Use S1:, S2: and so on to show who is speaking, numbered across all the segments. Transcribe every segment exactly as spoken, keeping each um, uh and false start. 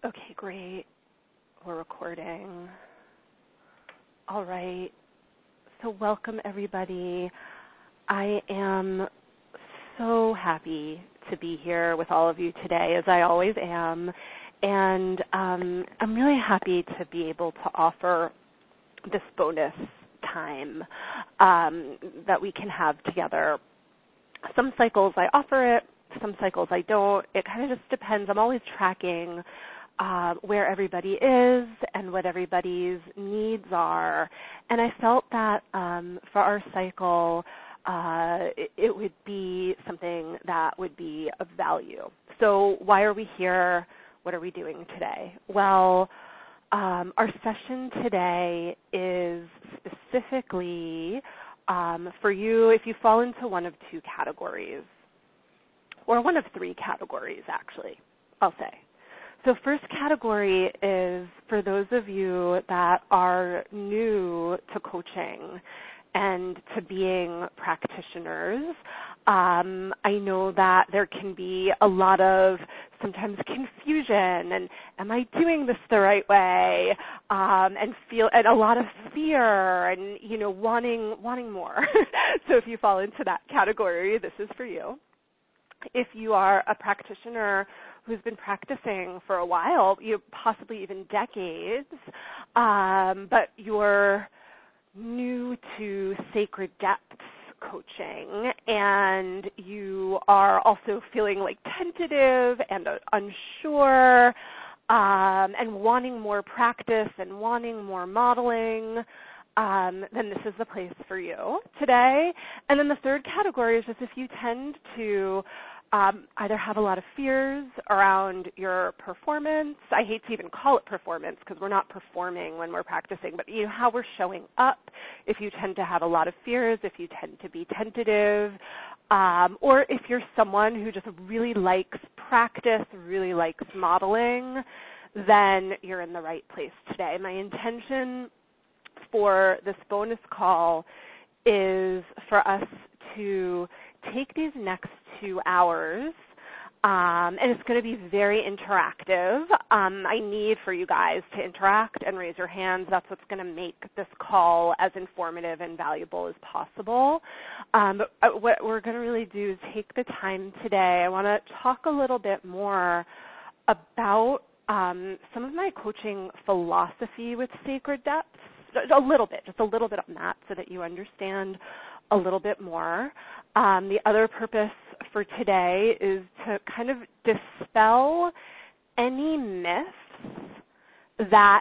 S1: Okay, great. We're recording. All right. So welcome, everybody. I am so happy to be here with all of you today, as I always am. And um, I'm really happy to be able to offer this bonus time um, that we can have together. Some cycles I offer it, some cycles I don't. It kind of just depends. I'm always tracking uh, where everybody is and what everybody's needs are. And I felt that um, for our cycle, uh, it, it would be something that would be of value. So why are we here? What are we doing today? Well, um, our session today is specifically um, for you if you fall into one of two categories, or one of three categories, actually, I'll say. So first category is for those of you that are new to coaching and to being practitioners. Um, I know that there can be a lot of sometimes confusion and am I doing this the right way? Um, and feel and a lot of fear and you know wanting wanting more. So if you fall into that category, this is for you. If you are a practitioner who's been practicing for a while, you possibly even decades, um, but you're new to Sacred Depths coaching and you are also feeling like tentative and uh, unsure um, and wanting more practice and wanting more modeling, um, then this is the place for you today. And then the third category is just if you tend to Um, either have a lot of fears around your performance. I hate to even call it performance because we're not performing when we're practicing, but you know how we're showing up. If you tend to have a lot of fears, if you tend to be tentative, um, or if you're someone who just really likes practice, really likes modeling, then you're in the right place today. My intention for this bonus call is for us to take these next two hours, um, and it's going to be very interactive. Um, I need for you guys to interact and raise your hands. That's what's going to make this call as informative and valuable as possible. Um, but what we're going to really do is take the time today. I want to talk a little bit more about um, some of my coaching philosophy with Sacred Depths. A little bit, just a little bit on that so that you understand a little bit more. Um, the other purpose for today is to kind of dispel any myths that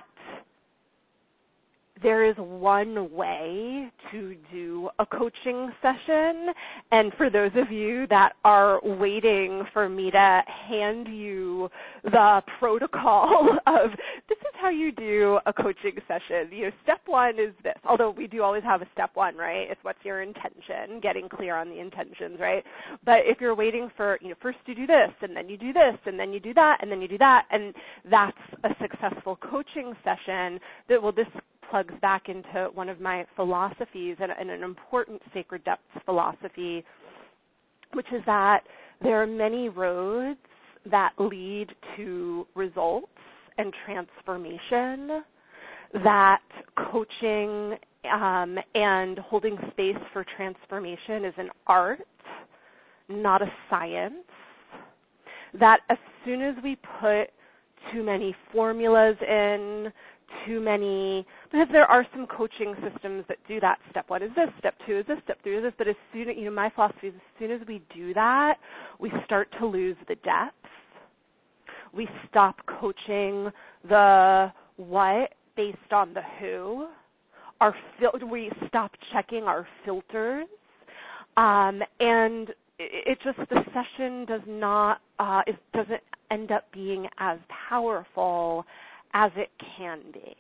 S1: there is one way to do a coaching session. And for those of you that are waiting for me to hand you the protocol of this is how you do a coaching session. You know, step one is this, although we do always have a step one, right? It's what's your intention, getting clear on the intentions, right? But if you're waiting for, you know, first you do this, and then you do this, and then you do that, and then you do that, and that's a successful coaching session that will this plugs back into one of my philosophies and, and an important Sacred Depths philosophy, which is that there are many roads that lead to results and transformation, that coaching um, and holding space for transformation is an art, not a science, that as soon as we put too many formulas in, too many, because there are some coaching systems that do that. Step one is this, step two is this, step three is this, but as soon as, you know, my philosophy is as soon as we do that, we start to lose the depth. We stop coaching the what based on the who. Our fil- we stop checking our filters, um, and it, it just, the session does not, uh, it doesn't end up being as powerful as it can be.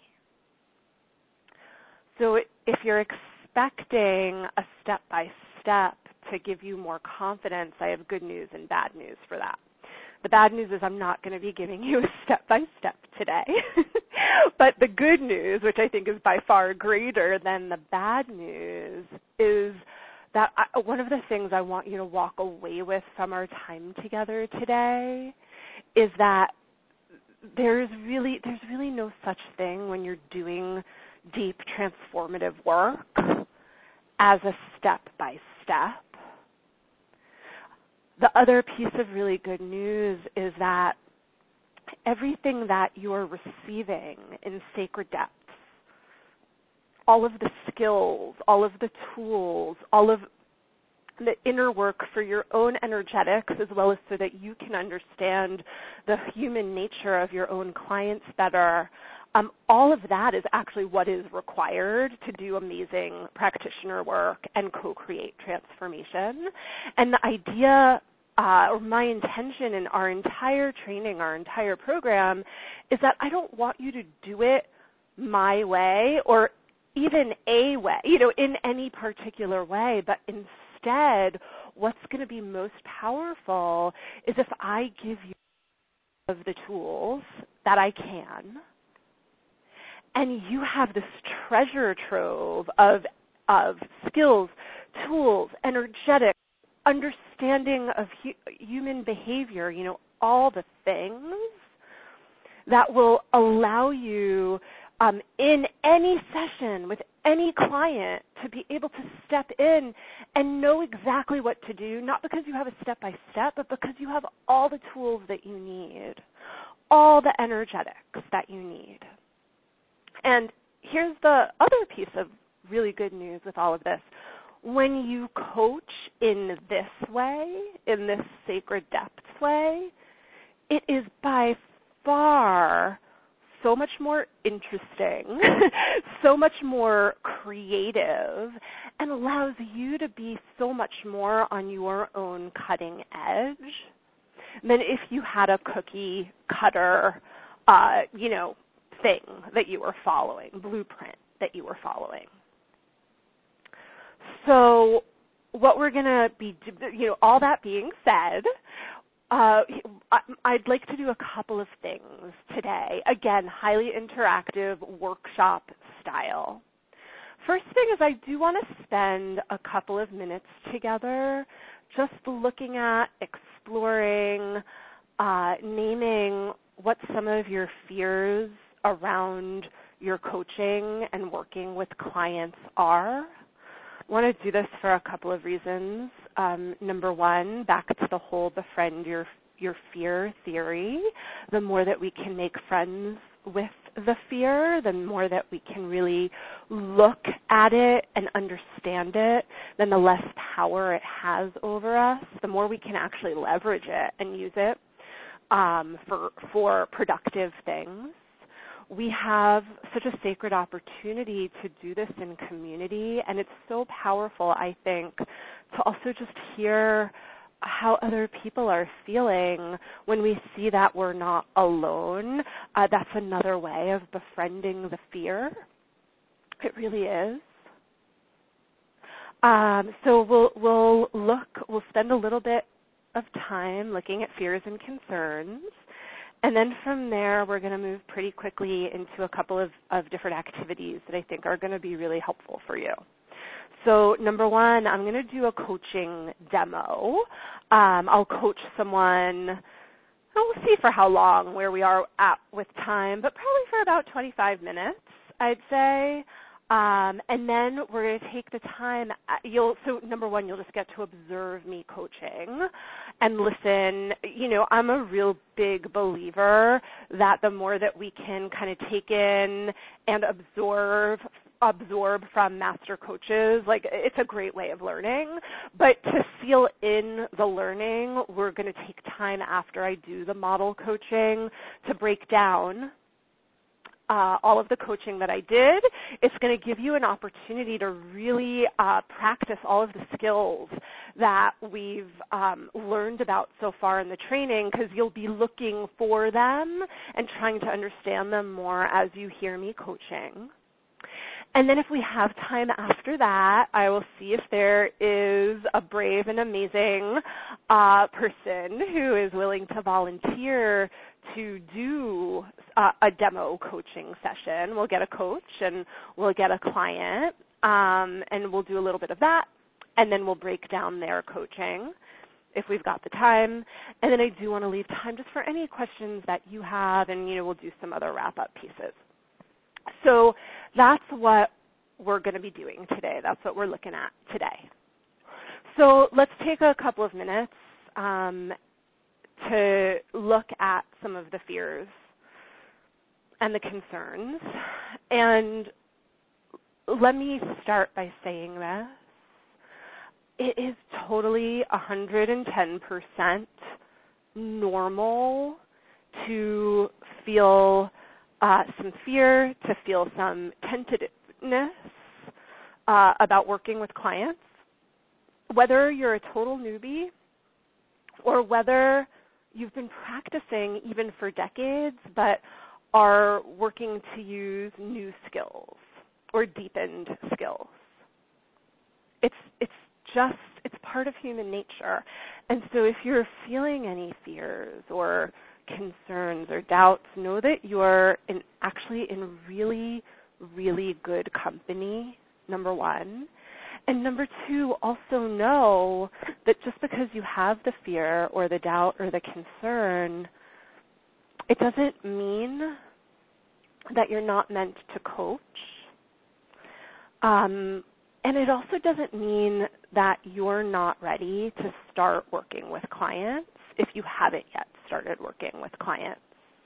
S1: So if you're expecting a step-by-step to give you more confidence, I have good news and bad news for that. The bad news is I'm not going to be giving you a step-by-step today. But the good news, which I think is by far greater than the bad news, is that I, one of the things I want you to walk away with from our time together today is that there's really there's really no such thing when you're doing deep transformative work as a step by step. The other piece of really good news is that everything that you're receiving in Sacred Depths, all of the skills, all of the tools, all of the inner work for your own energetics, as well as so that you can understand the human nature of your own clients better, um, all of that is actually what is required to do amazing practitioner work and co-create transformation. And the idea uh, or my intention in our entire training, our entire program, is that I don't want you to do it my way or even a way, you know, in any particular way, but instead what's going to be most powerful is if I give you of the tools that I can, and you have this treasure trove of of skills, tools, energetic, understanding of hu- human behavior, you know, all the things that will allow you um, in any session with any client to be able to step in and know exactly what to do, not because you have a step-by-step, but because you have all the tools that you need, all the energetics that you need. And here's the other piece of really good news with all of this. When you coach in this way, in this Sacred Depths way, it is by far so much more interesting, so much more creative, and allows you to be so much more on your own cutting edge than if you had a cookie cutter, uh, you know, thing that you were following, blueprint that you were following. So what we're going to be, you know, all that being said, uh, I'd like to do a couple of things today. Again, highly interactive workshop style. First thing is I do want to spend a couple of minutes together just looking at, exploring, uh, naming what some of your fears around your coaching and working with clients are. I want to do this for a couple of reasons. Um, number one, back to the whole befriend your your fear theory. The more that we can make friends with the fear, the more that we can really look at it and understand it, then the less power it has over us, the more we can actually leverage it and use it um, for for productive things. We have such a sacred opportunity to do this in community, and it's so powerful, I think, to also just hear how other people are feeling when we see that we're not alone. Uh, that's another way of befriending the fear. It really is. Um, so we'll we'll look, we'll spend a little bit of time looking at fears and concerns. And then from there, we're going to move pretty quickly into a couple of, of different activities that I think are going to be really helpful for you. So number one, I'm going to do a coaching demo. Um, I'll coach someone, we'll see for how long, where we are at with time, but probably for about twenty-five minutes, I'd say. Um, and then we're going to take the time. You'll so number one, you'll just get to observe me coaching and listen. You know, I'm a real big believer that the more that we can kind of take in and absorb absorb from master coaches, like it's a great way of learning. But to seal in the learning, we're going to take time after I do the model coaching to break down Uh, all of the coaching that I did. It's going to give you an opportunity to really uh, practice all of the skills that we've um, learned about so far in the training, because you'll be looking for them and trying to understand them more as you hear me coaching. And then if we have time after that, I will see if there is a brave and amazing uh, person who is willing to volunteer to do uh, a demo coaching session. We'll get a coach and we'll get a client, um, and we'll do a little bit of that, and then we'll break down their coaching. if we've got the time. And then I do want to leave time just for any questions that you have, and, you know, we'll do some other wrap-up pieces. So that's what we're going to be doing today. That's what we're looking at today. So let's take a couple of minutes um, to look at some of the fears and the concerns. And let me start by saying this. It is totally one hundred ten percent normal to feel uh, some fear, to feel some tentativeness uh, about working with clients. Whether you're a total newbie or whether you've been practicing even for decades but are working to use new skills or deepened skills. It's it's just, it's part of human nature. And so if you're feeling any fears or concerns or doubts, know that you're in, actually in really, really good company, number one. And number two, also know that just because you have the fear or the doubt or the concern, it doesn't mean that you're not meant to coach. Um, and it also doesn't mean that you're not ready to start working with clients if you haven't yet started working with clients.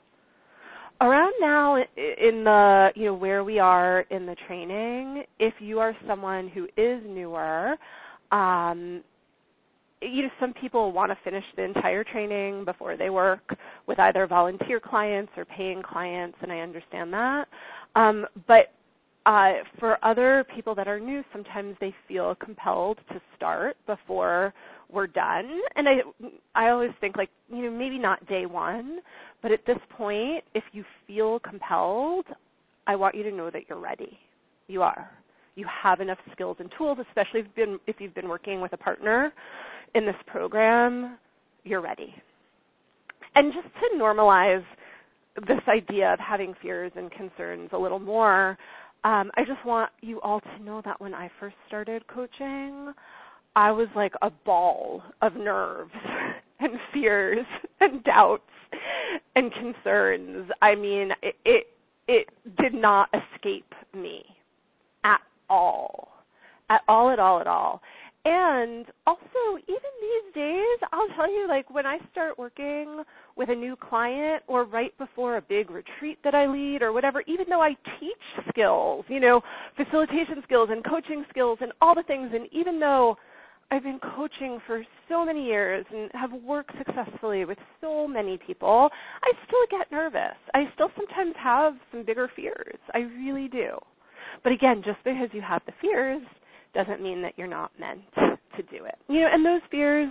S1: Around now in the, you know, where we are in the training, if you are someone who is newer, um, you know, some people want to finish the entire training before they work with either volunteer clients or paying clients, and I understand that. Um, but uh, for other people that are new, sometimes they feel compelled to start before we're done. And I, I always think, like, you know, maybe not day one, but at this point, if you feel compelled, I want you to know that you're ready. You are. You have enough skills and tools, especially if you've been, if you've been working with a partner in this program, you're ready. And just to normalize this idea of having fears and concerns a little more, um, I just want you all to know that when I first started coaching, I was like a ball of nerves and fears and doubts and concerns. I mean, it, it, it did not escape me at all, at all, at all, at all. And also, even these days, I'll tell you, like, when I start working with a new client or right before a big retreat that I lead or whatever, even though I teach skills, you know, facilitation skills and coaching skills and all the things, and even though I've been coaching for so many years and have worked successfully with so many people, I still get nervous. I still sometimes have some bigger fears. I really do. But again, just because you have the fears doesn't mean that you're not meant to do it. You know, and those fears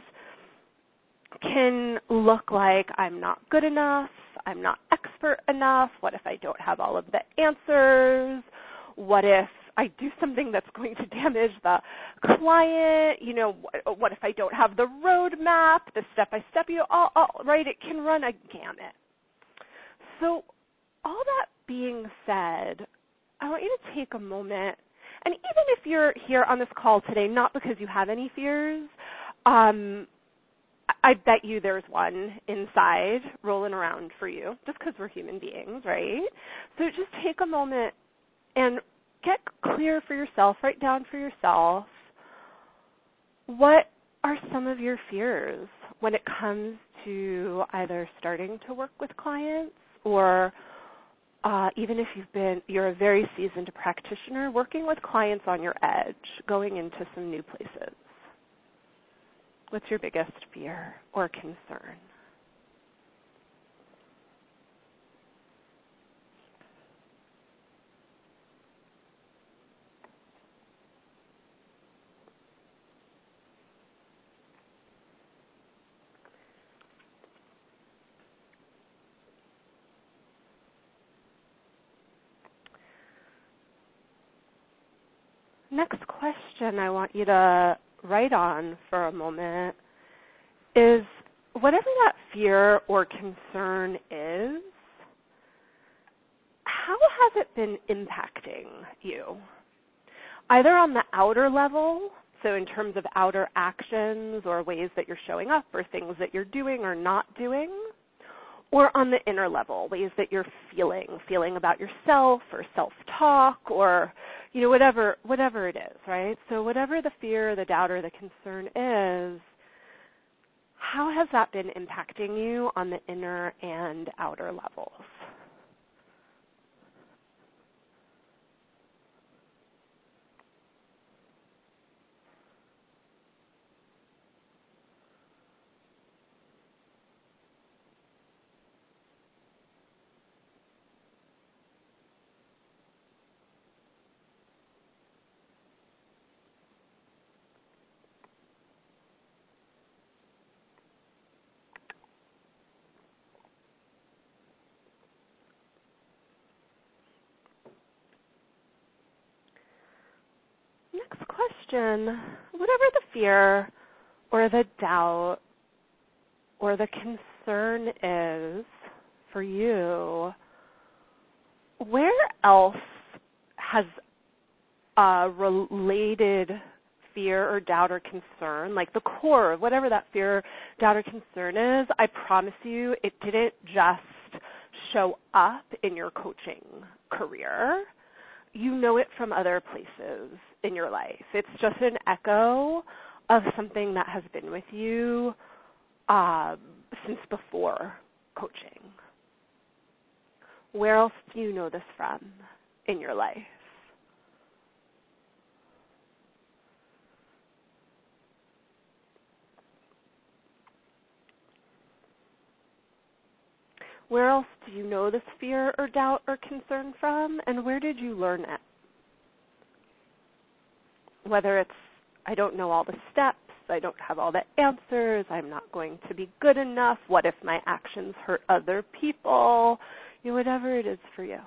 S1: can look like I'm not good enough, I'm not expert enough, what if I don't have all of the answers, what if I do something that's going to damage the client, you know, what if I don't have the roadmap, the step-by-step, you know, all, all, right, it can run a gamut. So all that being said, I want you to take a moment. And even if you're here on this call today, not because you have any fears, um, I bet you there's one inside rolling around for you, just because we're human beings, right? So just take a moment and get clear for yourself, write down for yourself, what are some of your fears when it comes to either starting to work with clients or Uh, even if you've been, you're a very seasoned practitioner, working with clients on your edge, going into some new places. What's your biggest fear or concern? Next question I want you to write on for a moment is, whatever that fear or concern is, how has it been impacting you? Either on the outer level, So in terms of outer actions or ways that you're showing up or things that you're doing or not doing, or on the inner level, ways that you're feeling, feeling about yourself or self-talk or, you know, whatever whatever it is, right? So whatever the fear, the doubt, or the concern is, how has that been impacting you on the inner and outer levels? Next question, whatever the fear or the doubt or the concern is for you, where else has a related fear or doubt or concern, like the core of whatever that fear, doubt, or concern is, I promise you it didn't just show up in your coaching career. You know it from other places in your life. It's just an echo of something that has been with you um, since before coaching. Where else do you know this from in your life? Where else do you know this fear or doubt or concern from, and where did you learn it? Whether it's, I don't know all the steps, I don't have all the answers, I'm not going to be good enough, what if my actions hurt other people, you know, whatever it is for you.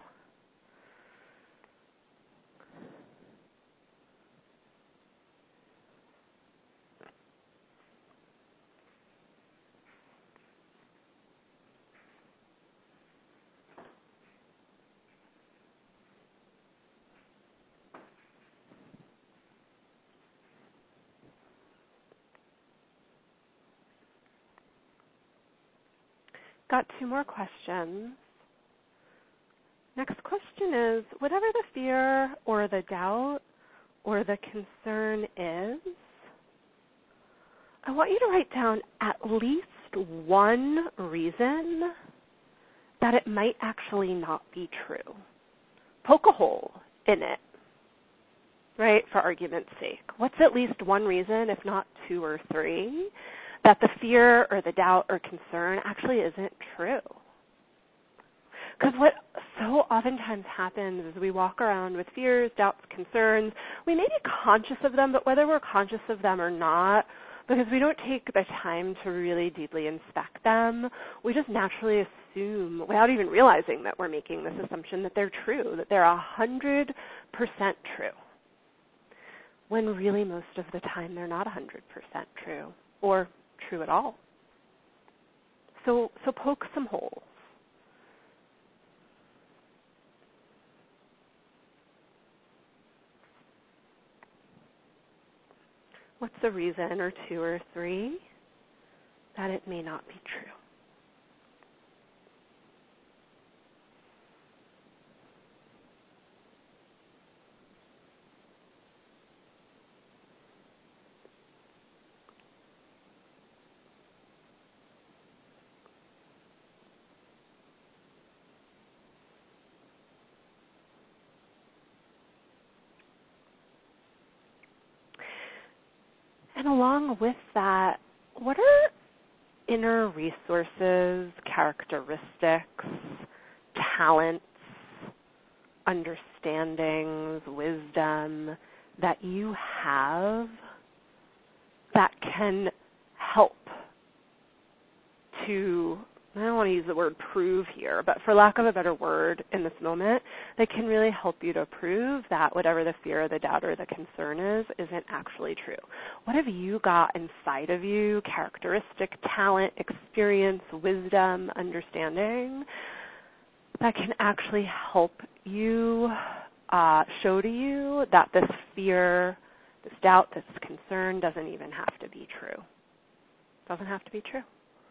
S1: Got two more questions. Next question is, whatever the fear or the doubt or the concern is, I want you to write down at least one reason that it might actually not be true. Poke a hole in it, right, for argument's sake. What's at least one reason, if not two or three, that the fear or the doubt or concern actually isn't true? Because what so oftentimes happens is we walk around with fears, doubts, concerns. We may be conscious of them, but whether we're conscious of them or not, because we don't take the time to really deeply inspect them, we just naturally assume, without even realizing that we're making this assumption, that they're true, that they're one hundred percent true, when really most of the time they're not one hundred percent true, or true at all. So, so poke some holes. What's the reason, or two or three, that it may not be true? And along with that, what are inner resources, characteristics, talents, understandings, wisdom that you have that can help to, I don't want to use the word prove here, but for lack of a better word in this moment, that can really help you to prove that whatever the fear or the doubt or the concern is, isn't actually true. What have you got inside of you, characteristic, talent, experience, wisdom, understanding, that can actually help you uh, show to you that this fear, This doubt, this concern doesn't even have to be true. Doesn't have to be true.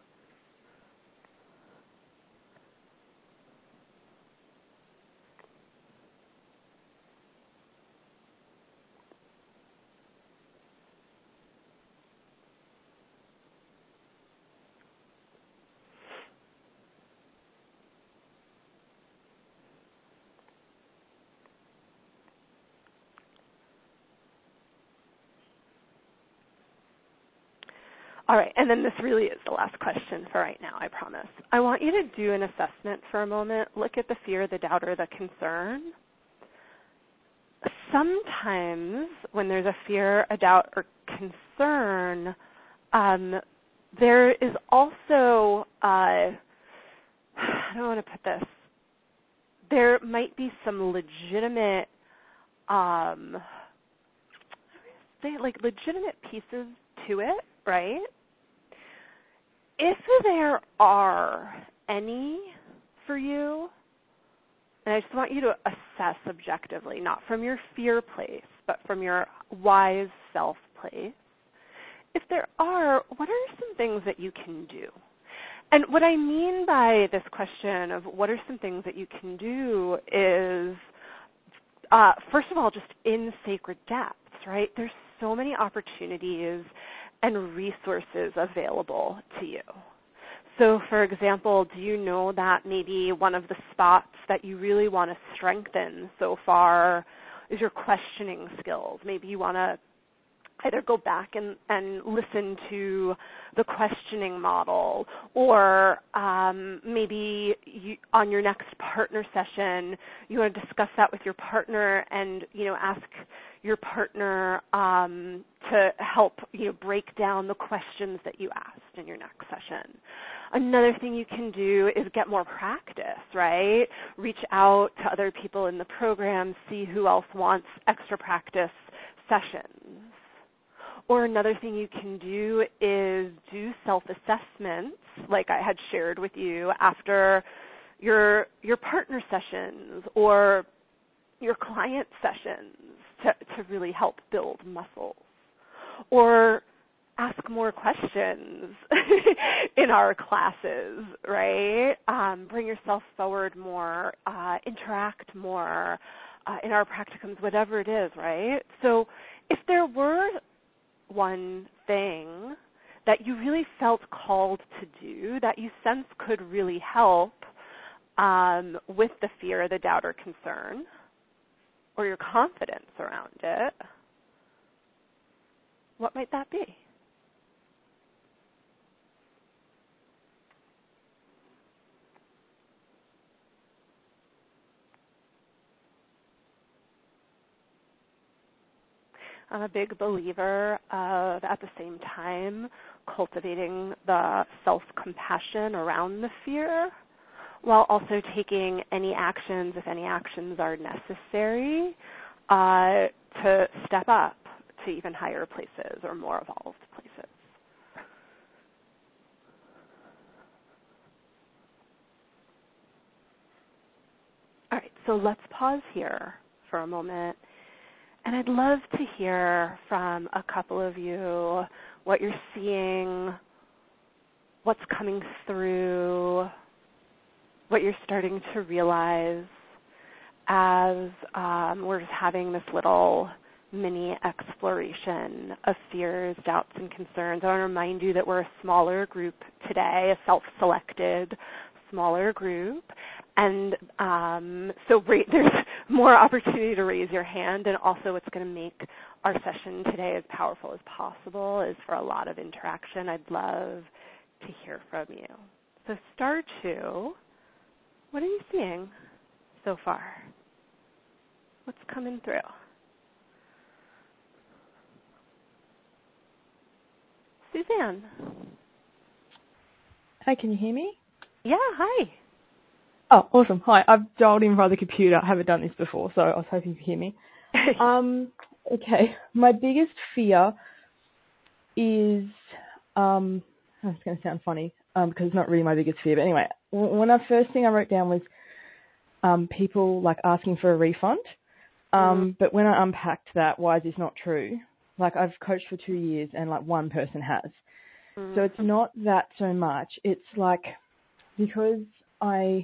S1: All right, and then this really is the last question for right now, I promise. I want you to do an assessment for a moment. Look at the fear, the doubt, or the concern. Sometimes when there's a fear, a doubt, or concern, um, there is also, uh, I don't want to put this, there might be some legitimate, um, say like legitimate pieces to it, right? If there are any for you, and I just want you to assess objectively, not from your fear place, but from your wise self place. If there are, what are some things that you can do? And what I mean by this question of what are some things that you can do is, uh, first of all, just in sacred depths, right? There's so many opportunities and resources available to you. So, for example, do you know that maybe one of the spots that you really want to strengthen so far is your questioning skills? Maybe you want to either go back and, and listen to the questioning model, or um, maybe you, on your next partner session, you want to discuss that with your partner and, you know, ask your partner um, to help, you know, break down the questions that you asked in your next session. Another thing you can do is get more practice, right? Reach out to other people in the program, see who else wants extra practice sessions. Or another thing you can do is do self-assessments, like I had shared with you after your your partner sessions or your client sessions to, to really help build muscles. Or ask more questions in our classes, right? Um, bring yourself forward more, uh, interact more uh, in our practicums, whatever it is, right? So if there were one thing that you really felt called to do that you sense could really help um, with the fear, the doubt, or concern, or your confidence around it, what might that be? I'm a big believer of, at the same time, cultivating the self-compassion around the fear while also taking any actions, if any actions are necessary, uh, to step up to even higher places or more evolved places. All right, so let's pause here for a moment. And I'd love to hear from a couple of you what you're seeing, what's coming through, what you're starting to realize as um, we're just having this little mini exploration of fears, doubts, and concerns. I want to remind you that we're a smaller group today, a self-selected smaller group. And um, so there's more opportunity to raise your hand, and also what's going to make our session today as powerful as possible is for a lot of interaction. I'd love to hear from you. So star two, what are you seeing so far? What's coming through? Suzanne.
S2: Hi, can you hear me?
S1: Yeah, hi.
S2: Oh, awesome. Hi, I've dialed in via the computer. I haven't done this before, so I was hoping you could hear me. um, okay, my biggest fear is, um, oh, it's going to sound funny um, because it's not really my biggest fear, but anyway, when I first thing I wrote down was um, people like asking for a refund, um, mm-hmm. but when I unpacked that, why is this not true? Like, I've coached for two years and, like, one person has.
S1: Mm-hmm.
S2: So it's not that so much. It's, like, because I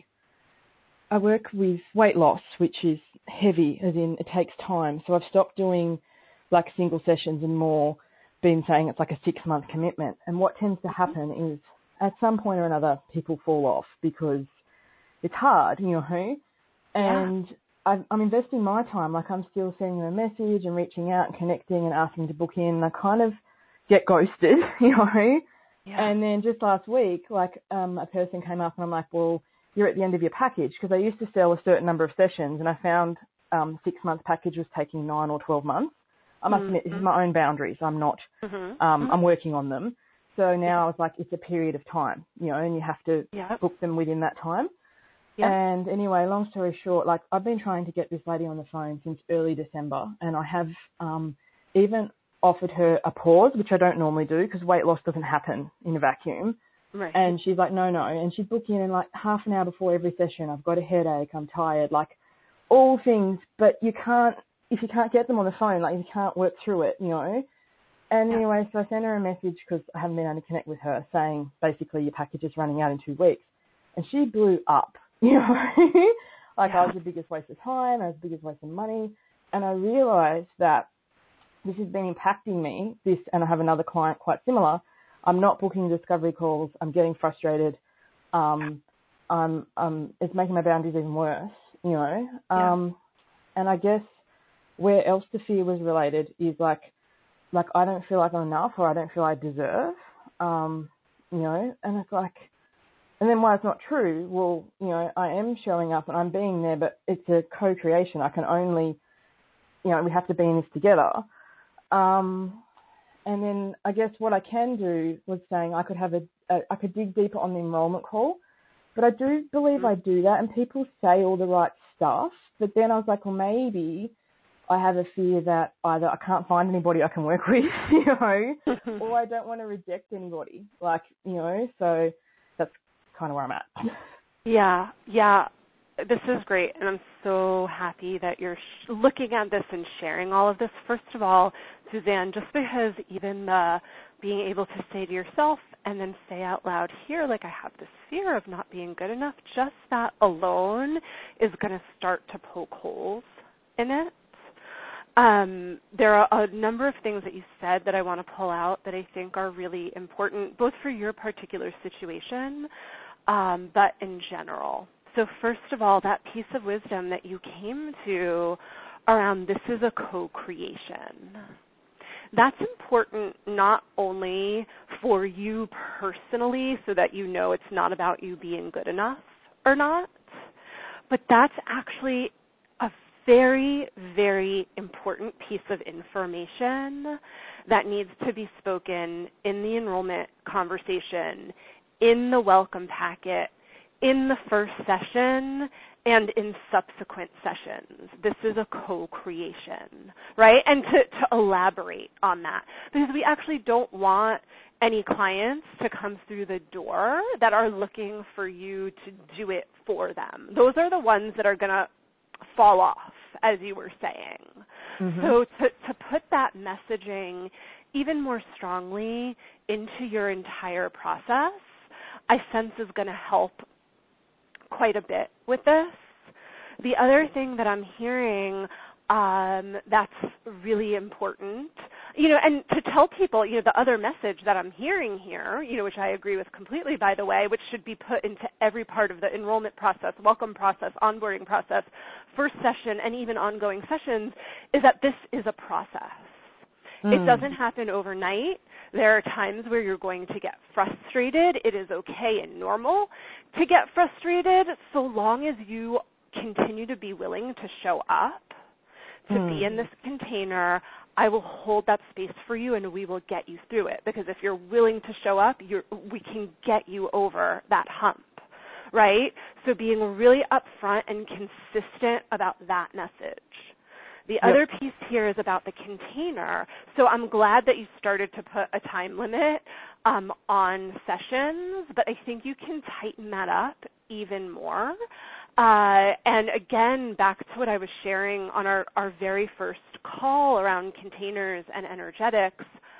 S2: I work with weight loss, which is heavy, as in it takes time. So I've stopped doing, like, single sessions and more been saying it's like a six-month commitment. And what tends to happen is at some point or another, people fall off because it's hard, you know, and yeah. I've, I'm investing my time. Like, I'm still sending them a message and reaching out and connecting and asking to book in. I kind of get ghosted, you know. Yeah. And then just last week, like, um, a person came up and I'm like, well, you're at the end of your package, because I used to sell a certain number of sessions and I found um, six-month package was taking nine or twelve months. I must mm-hmm. admit, this is my own boundaries. I'm not, mm-hmm. um, mm-hmm. I'm working on them. So now I was like, it's a period of time, you know, and you have to yep. book them within that time. Yep. And anyway, long story short, like, I've been trying to get this lady on the phone since early December, and I have um, even offered her a pause, which I don't normally do because weight loss doesn't happen in a vacuum. Right. And she's like, no, no. And she's booking in like half an hour before every session. I've got a headache. I'm tired. Like, all things, but you can't, if you can't get them on the phone, like, you can't work through it, you know. And yeah. anyway, so I sent her a message because I haven't been able to connect with her, saying basically your package is running out in two weeks. And she blew up. You know, like yeah. I was the biggest waste of time, I was the biggest waste of money, and I realised that this has been impacting me, this, and I have another client quite similar. I'm not booking discovery calls, I'm getting frustrated, um, I'm, um, it's making my boundaries even worse, you know, um, yeah. and I guess where else the fear was related is like, like I don't feel like I'm enough, or I don't feel I deserve, um, you know, and it's like, and then why it's not true, well, you know, I am showing up and I'm being there, but it's a co-creation. I can only, you know, we have to be in this together. Um, and then I guess what I can do was saying I could have a, a I could dig deeper on the enrollment call, but I do believe mm-hmm. I do that, and people say all the right stuff, but then I was like, well, maybe I have a fear that either I can't find anybody I can work with, you know, or I don't want to reject anybody, like, you know, so that's kind of where I'm at.
S1: Yeah, yeah, this is great, and I'm so happy that you're sh- looking at this and sharing all of this. First of all, Suzanne, just because even the being able to say to yourself and then say out loud here, like, I have this fear of not being good enough, just that alone is going to start to poke holes in it. Um, there are a number of things that you said that I want to pull out that I think are really important, both for your particular situation, um, but in general. So first of all, that piece of wisdom that you came to around this is a co-creation. That's important not only for you personally so that you know it's not about you being good enough or not, but that's actually a very, very important piece of information that needs to be spoken in the enrollment conversation, in the welcome packet, in the first session, and in subsequent sessions. This is a co-creation, right? And to, to elaborate on that, because we actually don't want any clients to come through the door that are looking for you to do it for them. Those are the ones that are going to fall off, as you were saying. Mm-hmm. So to, to put that messaging even more strongly into your entire process, I sense is going to help quite a bit with this. The other thing that I'm hearing um, that's really important, you know, and to tell people, you know, the other message that I'm hearing here, you know, which I agree with completely, by the way, which should be put into every part of the enrollment process, welcome process, onboarding process, first session, and even ongoing sessions, is that this is a process. Mm. It doesn't happen overnight. There are times where you're going to get frustrated. It is okay and normal to get frustrated so long as you continue to be willing to show up, to mm. be in this container. I will hold that space for you and we will get you through it, because if you're willing to show up, you're, we can get you over that hump, right? So being really upfront and consistent about that message. The yep. other piece here is about the container. So I'm glad that you started to put a time limit um, on sessions, but I think you can tighten that up even more. Uh, and again, back to what I was sharing on our, our very first call around containers and energetics,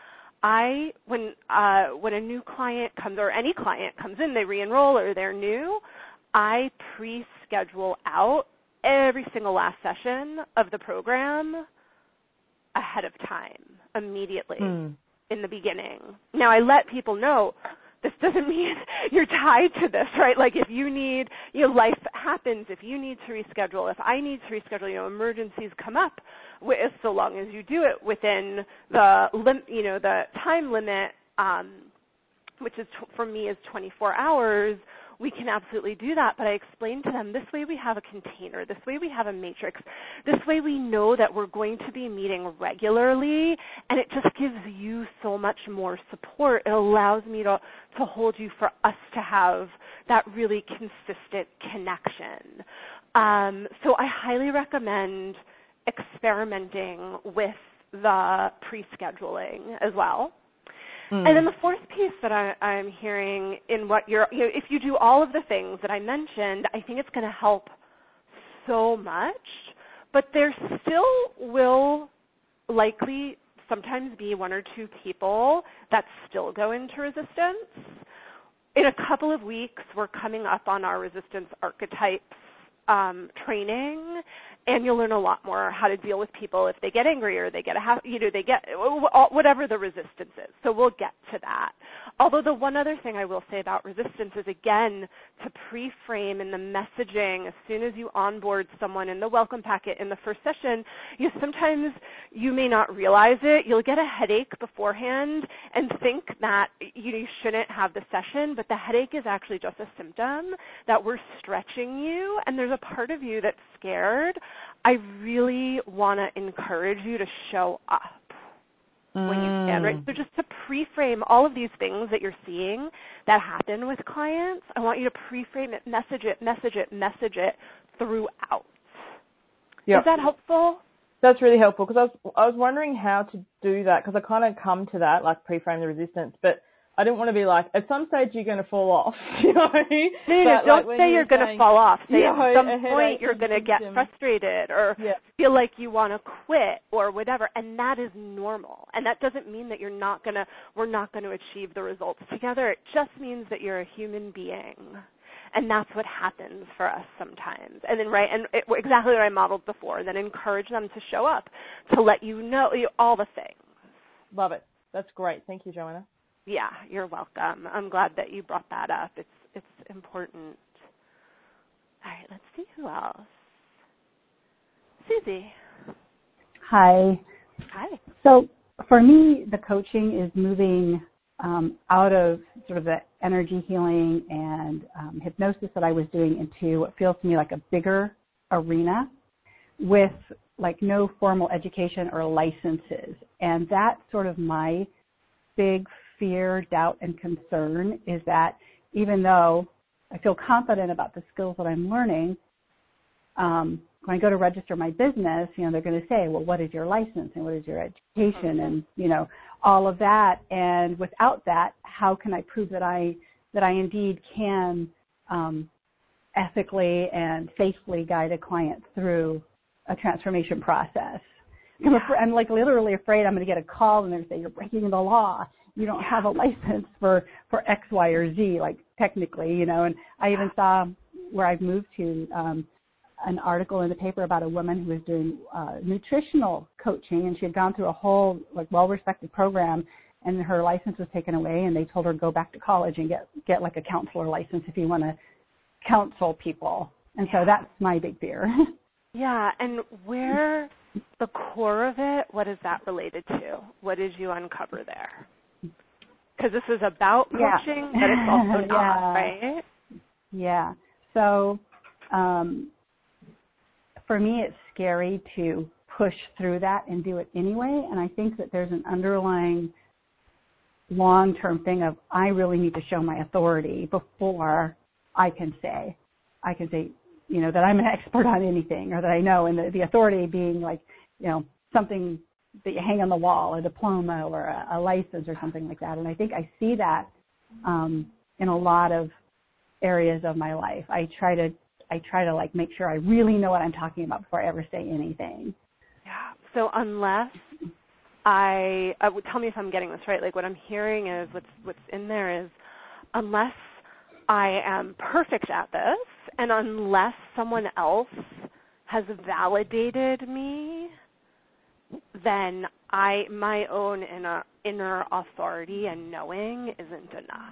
S1: I when uh, when a new client comes or any client comes in, they re-enroll or they're new, I pre-schedule out every single last session of the program ahead of time, immediately mm. in the beginning. Now, I let people know this doesn't mean you're tied to this, right? Like if you need, you know, life happens. If you need to reschedule, if I need to reschedule, you know, emergencies come up, with, so long as you do it within the, lim, you know, the time limit, um, which is t- for me is twenty-four hours, we can absolutely do that. But I explained to them, this way we have a container, this way we have a matrix, this way we know that we're going to be meeting regularly, and it just gives you so much more support. It allows me to, to hold you, for us to have that really consistent connection. Um, so I highly recommend experimenting with the pre-scheduling as well. Mm. And then the fourth piece that I, I'm hearing in what you're, you know, if you do all of the things that I mentioned, I think it's going to help so much, but there still will likely sometimes be one or two people that still go into resistance. In a couple of weeks, we're coming up on our resistance archetypes um, training, and you'll learn a lot more how to deal with people if they get angry or they get a, you know, they get whatever the resistance is. So we'll get to that. Although the one other thing I will say about resistance is, again, to pre-frame in the messaging as soon as you onboard someone in the welcome packet in the first session, you sometimes you may not realize it. You'll get a headache beforehand and think that you, know, you shouldn't have the session, but the headache is actually just a symptom that we're stretching you, and there's a part of you that's scared. I really want to encourage you to show up mm. when you can, right? So just to pre-frame all of these things that you're seeing that happen with clients, I want you to pre-frame it, message it, message it, message it throughout. Yep. Is that helpful?
S2: That's really helpful, because I was, I was wondering how to do that, because I kind of come to that, like pre-frame the resistance, but I didn't want to be like, at some stage you're going to fall off, you know?
S1: No, no, no, don't like say you're going to fall off. Say
S2: yeah,
S1: at some point you're going to get frustrated or yeah. feel like you want to quit or whatever, and that is normal. And that doesn't mean that you're not going to, we're not going to achieve the results together. It just means that you're a human being. And that's what happens for us sometimes. And then, right, and it, exactly what I modeled before, then encourage them to show up, to let you know you, all the things.
S2: Love it. That's great. Thank you, Joanna.
S1: Yeah, you're welcome. I'm glad that you brought that up. It's it's important. All right, let's see who else. Susie.
S3: Hi.
S1: Hi.
S3: So for me, the coaching is moving um, out of sort of the energy healing and um, hypnosis that I was doing into what feels to me like a bigger arena with like no formal education or licenses. And that's sort of my big fear, doubt, and concern is that even though I feel confident about the skills that I'm learning, um, when I go to register my business, you know, they're going to say, well, what is your license and what is your education and, you know, all of that. And without that, how can I prove that I, that I indeed can um, ethically and safely guide a client through a transformation process? Yeah. I'm, afraid, I'm like literally afraid I'm going to get a call and they're going to say, you're breaking the law. You don't have a license for, for X, Y, or Z, like technically, you know. And I even saw where I've moved to um, an article in the paper about a woman who was doing uh, nutritional coaching, and she had gone through a whole like well-respected program, and her license was taken away, and they told her to go back to college and get get like a counselor license if you want to counsel people. And so that's my big fear.
S1: Yeah, and where the core of it, what is that related to? What did you uncover there? Because this is about coaching, yeah. but it's also not,
S3: yeah.
S1: right?
S3: Yeah. So um, for me, it's scary to push through that and do it anyway. And I think that there's an underlying long-term thing of I really need to show my authority before I can say, I can say, you know, that I'm an expert on anything or that I know. And the, the authority being like, you know, something that you hang on the wall, a diploma or a, a license or something like that. And I think I see that um, in a lot of areas of my life. I try to I try to like make sure I really know what I'm talking about before I ever say anything.
S1: Yeah. So unless I, uh, tell me if I'm getting this right. Like what I'm hearing is what's what's in there is unless I am perfect at this, and unless someone else has validated me, then I my own inner inner authority and knowing isn't enough.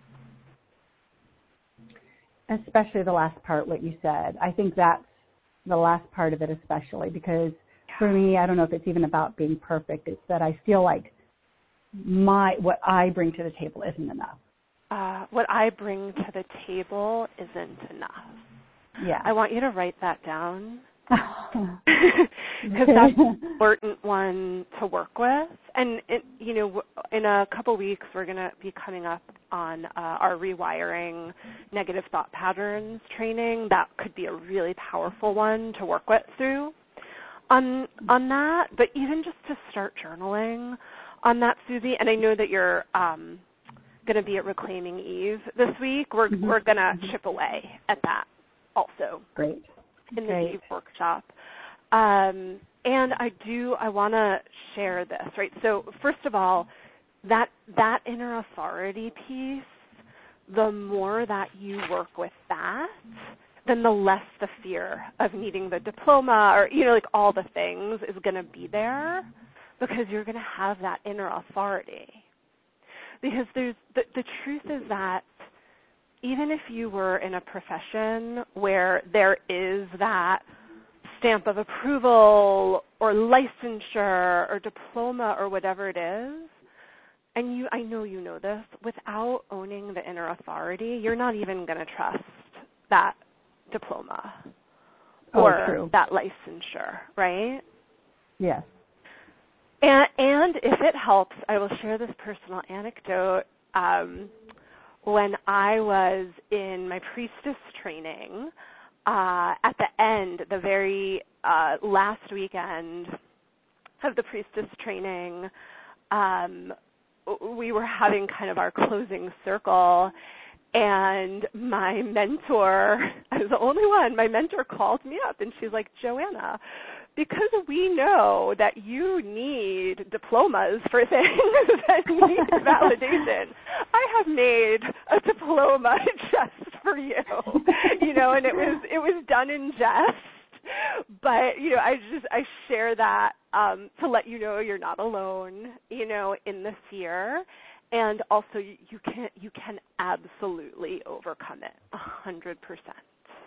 S3: Especially the last part, what you said. I think that's the last part of it especially, because for me, I don't know if it's even about being perfect. It's that I feel like my what I bring to the table isn't enough.
S1: Uh, what I bring to the table isn't enough.
S3: Yeah.
S1: I want you to write that down. Because that's an important one to work with. And, it, you know, in a couple weeks, we're going to be coming up on uh, our rewiring negative thought patterns training. That could be a really powerful one to work with through on, on that. But even just to start journaling on that, Susie, and I know that you're um, going to be at Reclaiming Eve this week. We're, mm-hmm. we're going to mm-hmm. chip away at that also.
S3: Great.
S1: In the
S3: Great.
S1: Eve workshop. Um, and I do, I want to share this, right? So first of all, that that inner authority piece, the more that you work with that, then the less the fear of needing the diploma or, you know, like all the things is going to be there because you're going to have that inner authority. Because there's the, the truth is that even if you were in a profession where there is that stamp of approval or licensure or diploma or whatever it is, and you, I know you know this, without owning the inner authority, you're not even going to trust that diploma
S3: oh,
S1: or
S3: true.
S1: that licensure, right?
S3: Yes.
S1: And, and if it helps, I will share this personal anecdote. Um, When I was in my priestess training, uh, at the end, the very uh, last weekend of the priestess training, um, we were having kind of our closing circle, and my mentor, I was the only one, my mentor called me up, and she's like, Joanna, because we know that you need diplomas for things that need validation, I have made a diploma just for you. You know, and it was it was done in jest, but you know, I just I share that um, to let you know you're not alone. You know, in the fear, and also you, you can you can absolutely overcome it a hundred percent.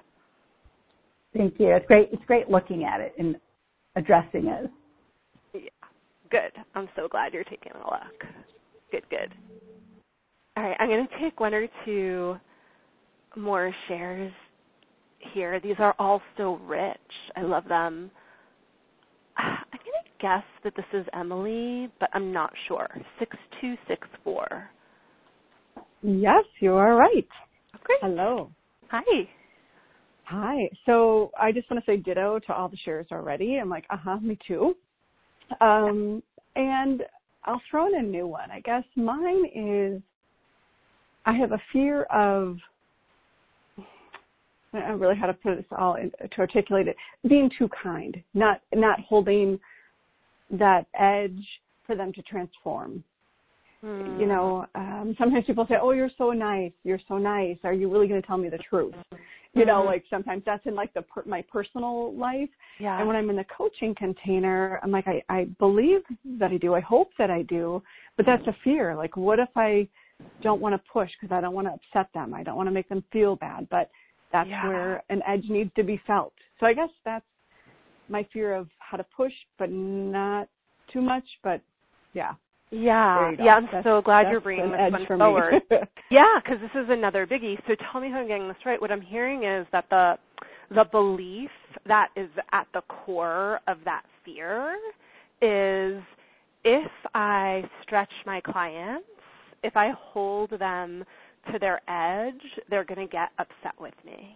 S3: Thank you. It's great. It's great looking at it and addressing it.
S1: Yeah, good. I'm so glad you're taking a look. Good, good. All right, I'm going to take one or two more shares here. These are all so rich. I love them. I'm going to guess that this is Emily, but I'm not sure. six two six four.
S4: Yes, you are right.
S1: Great.
S4: Hello.
S1: Hi.
S4: Hi. So I just want to say ditto to all the shares already. I'm like, uh-huh, me too. Um, and I'll throw in a new one. I guess mine is I have a fear of, I don't know really how to put this all in, to articulate it, being too kind, not not holding that edge for them to transform.
S1: Hmm.
S4: You know, um, sometimes people say, oh, you're so nice, you're so nice. Are you really going to tell me the truth? You know, like sometimes that's in like the per- my personal life.
S1: Yeah.
S4: And when I'm in the coaching container, I'm like, I, I believe that I do. I hope that I do. But that's a fear. Like, what if I don't want to push because I don't want to upset them? I don't want to make them feel bad. But that's
S1: yeah.
S4: where an edge needs to be felt. So I guess that's my fear of how to push, but not too much. But yeah.
S1: Yeah, yeah, I'm
S4: that's,
S1: so glad you're bringing this one forward. Yeah, because this is another biggie. So tell me if I'm getting this right. What I'm hearing is that the the belief that is at the core of that fear is if I stretch my clients, if I hold them to their edge, they're going to get upset with me.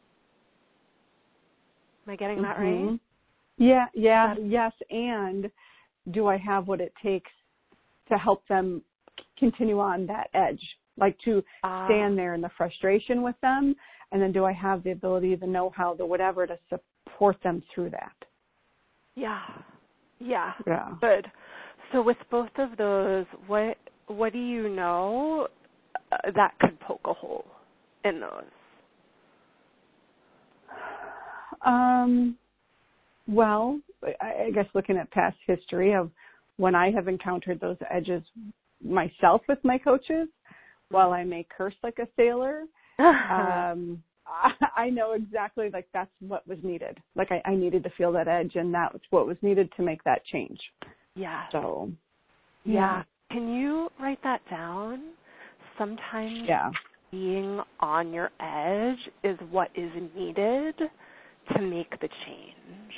S1: Am I getting that
S4: mm-hmm.
S1: right?
S4: Yeah, yeah, That's- yes, and do I have what it takes to help them continue on that edge, like to
S1: uh,
S4: stand there in the frustration with them And then do I have the ability, the know-how, the whatever to support them through that?
S1: Yeah. Yeah.
S4: Yeah.
S1: Good. So with both of those, what what do you know uh, that could poke a hole in those?
S4: Um, well, I, I guess looking at past history of when I have encountered those edges myself with my coaches, while I may curse like a sailor, um, I, I know exactly like that's what was needed. Like I, I needed to feel that edge, and that's what was needed to make that change.
S1: Yeah.
S4: So,
S1: yeah.
S4: yeah.
S1: Can you write that down? Sometimes
S4: yeah.
S1: being on your edge is what is needed to make the change.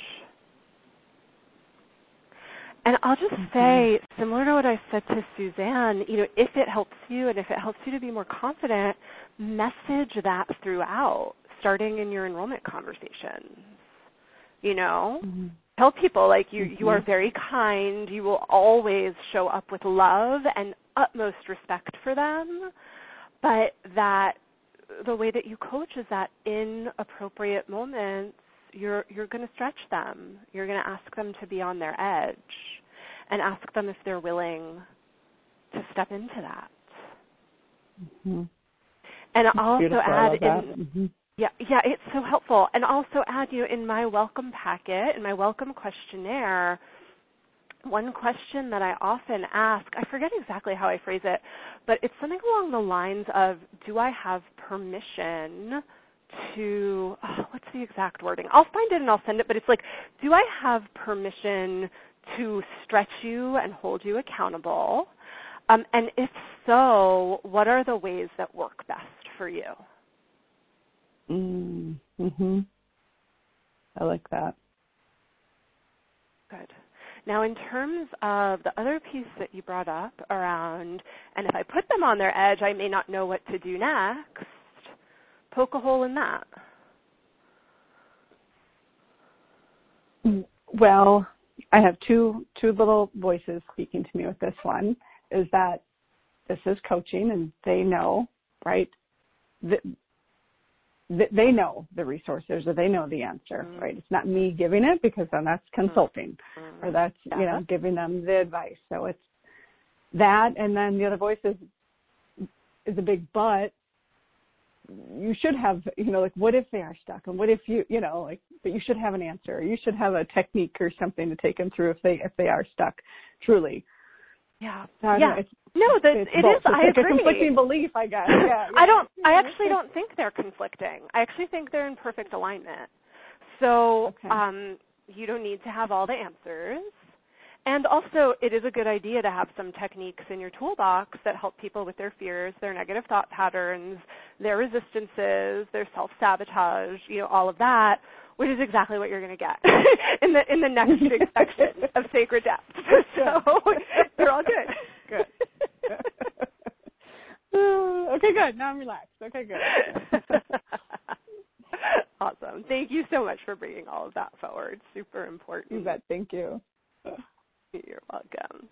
S1: And I'll just
S4: mm-hmm.
S1: say, similar to what I said to Suzanne, you know, if it helps you and if it helps you to be more confident, message that throughout, starting in your enrollment conversations. You know,
S4: mm-hmm.
S1: tell people like you,
S4: mm-hmm.
S1: you are very kind. You will always show up with love and utmost respect for them, but that the way that you coach is that in appropriate moments, you're you're going to stretch them. You're going to ask them to be on their edge and ask them if they're willing to step into that.
S4: Mm-hmm.
S1: And I'll also
S4: Beautiful.
S1: add
S4: I love
S1: in,
S4: that. Mm-hmm.
S1: yeah, yeah, it's so helpful. And also add, you know, in my welcome packet, in my welcome questionnaire, one question that I often ask, I forget exactly how I phrase it, but it's something along the lines of, do I have permission to, oh, what's the exact wording? I'll find it and I'll send it, but it's like, do I have permission to stretch you and hold you accountable? Um, and if so, what are the ways that work best for you?
S4: Mm-hmm. I like that.
S1: Good. Now, in terms of the other piece that you brought up around, and if I put them on their edge, I may not know what to do next, poke a hole in that.
S4: Well, I have two two little voices speaking to me with this one, is that this is coaching and they know, right? The, they know the resources or they know the answer, mm-hmm. right? It's not me giving it because then that's consulting mm-hmm. or that's, yeah. you know, giving them the advice. So it's that. And then the other voice is, is a big but. You should have, you know, like, what if they are stuck? And what if you, you know, like, but you should have an answer. You should have a technique or something to take them through if they, if they are stuck, truly.
S1: Yeah.
S4: So
S1: yeah.
S4: It's,
S1: no, that
S4: it's
S1: it
S4: both.
S1: is. I
S4: it's like
S1: agree.
S4: a conflicting belief, I guess. Yeah, yeah.
S1: I don't. I actually don't think they're conflicting. I actually think they're in perfect alignment. So
S4: okay.
S1: um, you don't need to have all the answers, and also it is a good idea to have some techniques in your toolbox that help people with their fears, their negative thought patterns, their resistances, their self-sabotage. You know, all of that. Which is exactly what you're going to get in the in the next big section of Sacred Depths. So they're all good.
S4: Good. Okay, good. Now I'm relaxed. Okay, good.
S1: Awesome. Thank you so much for bringing all of that forward. Super important.
S4: You bet. Thank you.
S1: You're welcome.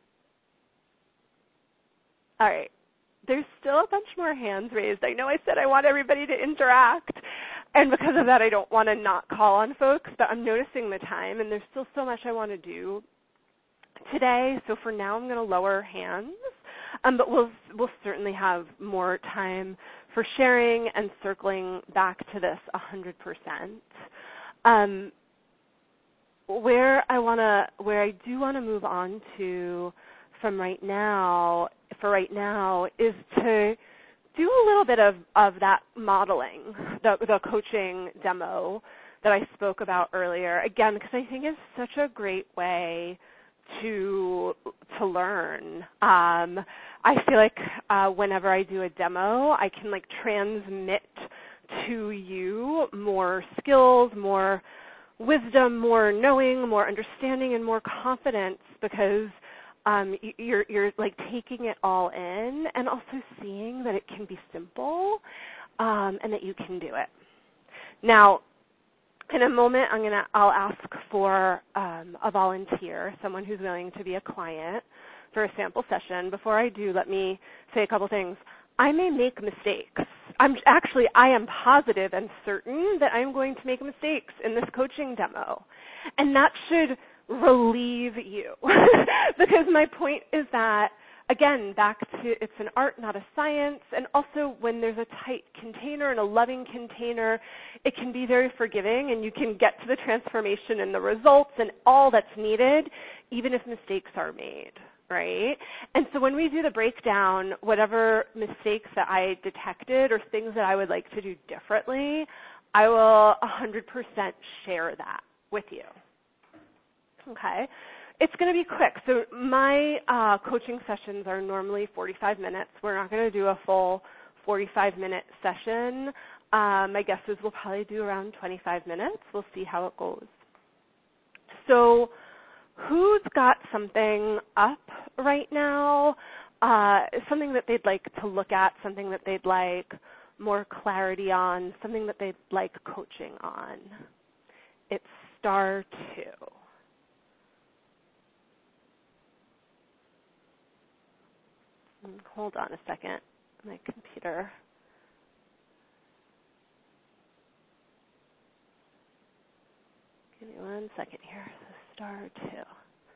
S1: All right. There's still a bunch more hands raised. I know I said I want everybody to interact. And because of that, I don't want to not call on folks, but I'm noticing the time, and there's still so much I want to do today. So for now, I'm going to lower hands, um, but we'll we'll certainly have more time for sharing and circling back to this one hundred percent. Um, where I want to, where I do want to move on to from right now, for right now, is to do a little bit of, of that modeling, the, the coaching demo that I spoke about earlier, again, because I think it's such a great way to to learn. Um, I feel like uh, whenever I do a demo, I can like transmit to you more skills, more wisdom, more knowing, more understanding, and more confidence because Um, you're you're like taking it all in and also seeing that it can be simple um, and that you can do it. Now, in a moment, I'm gonna I'll ask for um, a volunteer, someone who's willing to be a client for a sample session. Before I do, let me say a couple things. I may make mistakes. I'm actually, I am positive and certain that I'm going to make mistakes in this coaching demo. And that should relieve you. Because my point is that, again, back to it's an art, not a science. And also when there's a tight container and a loving container, it can be very forgiving and you can get to the transformation and the results and all that's needed, even if mistakes are made. Right? And so when we do the breakdown, whatever mistakes that I detected or things that I would like to do differently, I will one hundred percent share that with you. Okay? It's going to be quick. So my uh, coaching sessions are normally forty-five minutes. We're not going to do a full forty-five minute session. Um, my guess is we'll probably do around twenty-five minutes. We'll see how it goes. So who's got something up right now, uh, something that they'd like to look at, something that they'd like more clarity on, something that they'd like coaching on? It's star two. Hold on a second. My computer. Give me one second here. So star two.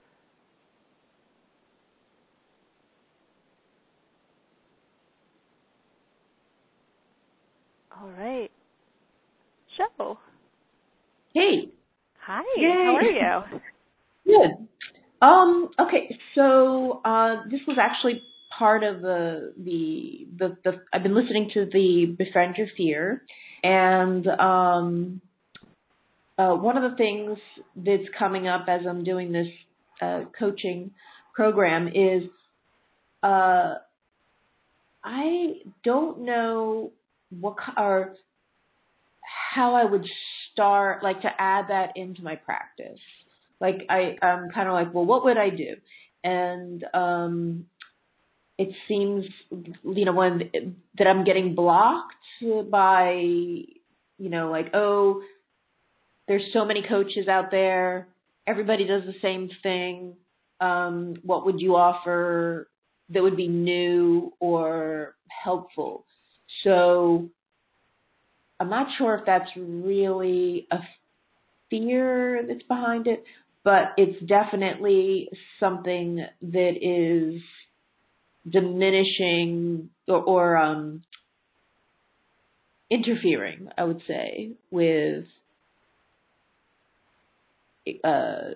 S1: All right. Joe.
S5: Hey.
S1: Hi.
S5: Yay.
S1: How are you?
S5: Good. Um, okay, so uh, this was actually part of the, the the the I've been listening to the Befriend Your Fear, and um, uh, one of the things that's coming up as I'm doing this uh, coaching program is uh, I don't know what or how I would start, like to add that into my practice. Like I, I'm kind of like, well, what would I do? And um, it seems, you know, when that I'm getting blocked by, you know, like, oh, there's so many coaches out there. Everybody does the same thing. Um, what would you offer that would be new or helpful? So I'm not sure if that's really a fear that's behind it, but it's definitely something that is diminishing or, or um, interfering, I would say, with uh,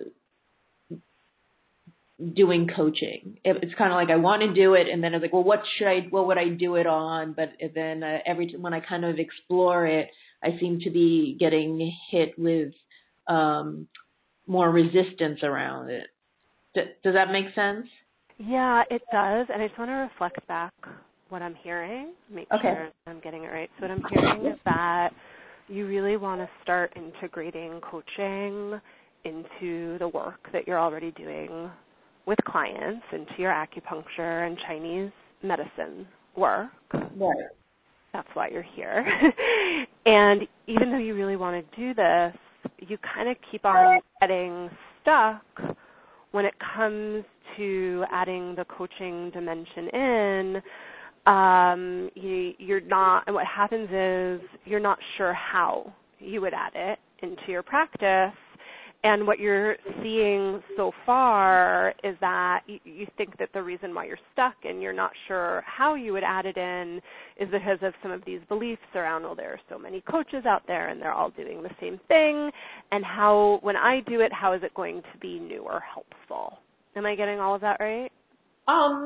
S5: doing coaching. It's kind of like I want to do it, and then I was like, well, what should I? What would I do it on? But then uh, every when I kind of explore it, I seem to be getting hit with um, more resistance around it. D- does that make sense?
S1: Yeah, it does. And I just want to reflect back what I'm hearing, make
S5: Okay.
S1: sure I'm getting it right. So what I'm hearing is that you really want to start integrating coaching into the work that you're already doing with clients, into your acupuncture and Chinese medicine work.
S5: Right.
S1: That's why you're here. And even though you really want to do this, you kind of keep on getting stuck when it comes to adding the coaching dimension in. Um, you, you're not, and what happens is you're not sure how you would add it into your practice. And what you're seeing so far is that you, you think that the reason why you're stuck and you're not sure how you would add it in is because of some of these beliefs around, well, there are so many coaches out there and they're all doing the same thing. And how, when I do it, how is it going to be new or helpful? Am I getting all of that right?
S5: Um,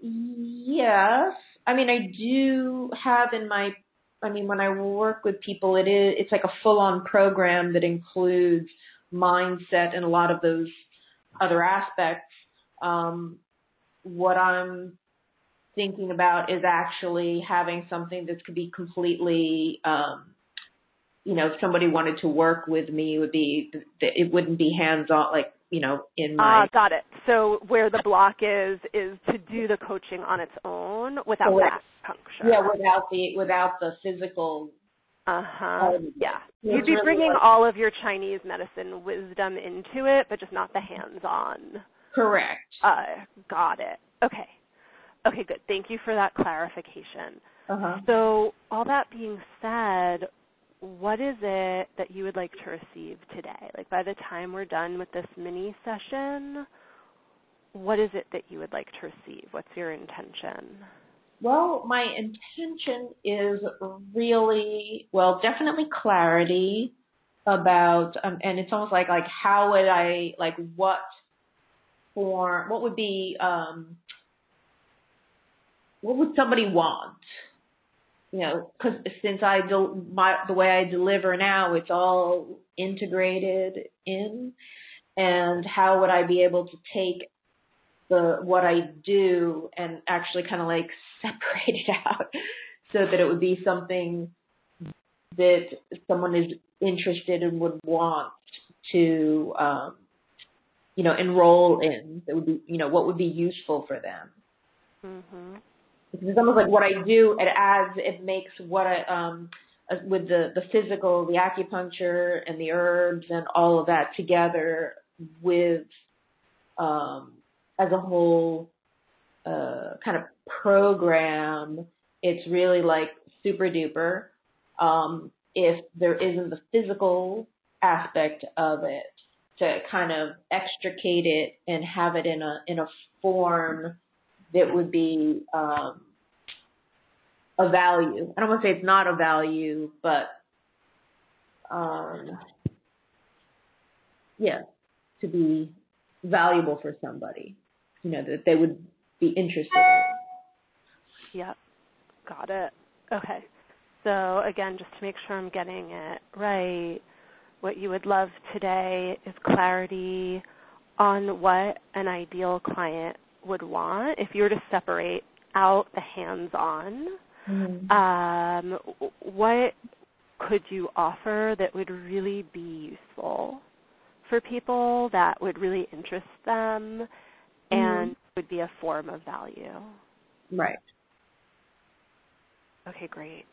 S5: yes. I mean, I do have in my, I mean, when I work with people, it is, it's like a full-on program that includes mindset and a lot of those other aspects. Um, what I'm thinking about is actually having something that could be completely, um, you know, if somebody wanted to work with me, it would be, it wouldn't be hands-on, like, you know, in my...
S1: Ah, uh, got it. So where the block is, is to do the coaching on its own without
S5: Correct.
S1: acupuncture.
S5: Yeah, without the, without the physical...
S1: Uh-huh. Yeah.
S5: It's
S1: You'd be
S5: really
S1: bringing
S5: like,
S1: all of your Chinese medicine wisdom into it, but just not the hands-on.
S5: correct.
S1: Uh, got it. Okay. Okay, good. Thank you for that clarification.
S5: Uh-huh.
S1: So all that being said, what is it that you would like to receive today? Like by the time we're done with this mini session, what is it that you would like to receive? What's your intention?
S5: Well, my intention is really, well, definitely clarity about, um, and it's almost like, like how would I, like what form, what would be, um, what would somebody want? You know, because since I del- my the way I deliver now, it's all integrated in, and how would I be able to take the what I do and actually kind of like separate it out so that it would be something that someone is interested and would want to, um, you know, enroll in. That would be, you know, what would be useful for them.
S1: Mm-hmm.
S5: Because it's almost like what I do, it adds, it makes what I, um, with the, the physical, the acupuncture and the herbs and all of that together with, um, as a whole, uh, kind of program, it's really like super duper. Um, if there isn't the physical aspect of it, to kind of extricate it and have it in a, in a form that would be um, a value. I don't want to say it's not a value, but um, yeah, to be valuable for somebody, you know, that they would be interested in.
S1: Yep, got it. Okay, so again, just to make sure I'm getting it right, what you would love today is clarity on what an ideal client would want if you were to separate out the hands-on.
S5: Mm-hmm.
S1: Um, what could you offer that would really be useful for people, that would really interest them, and
S5: Mm-hmm.
S1: would be a form of value?
S5: Right.
S1: Okay, great.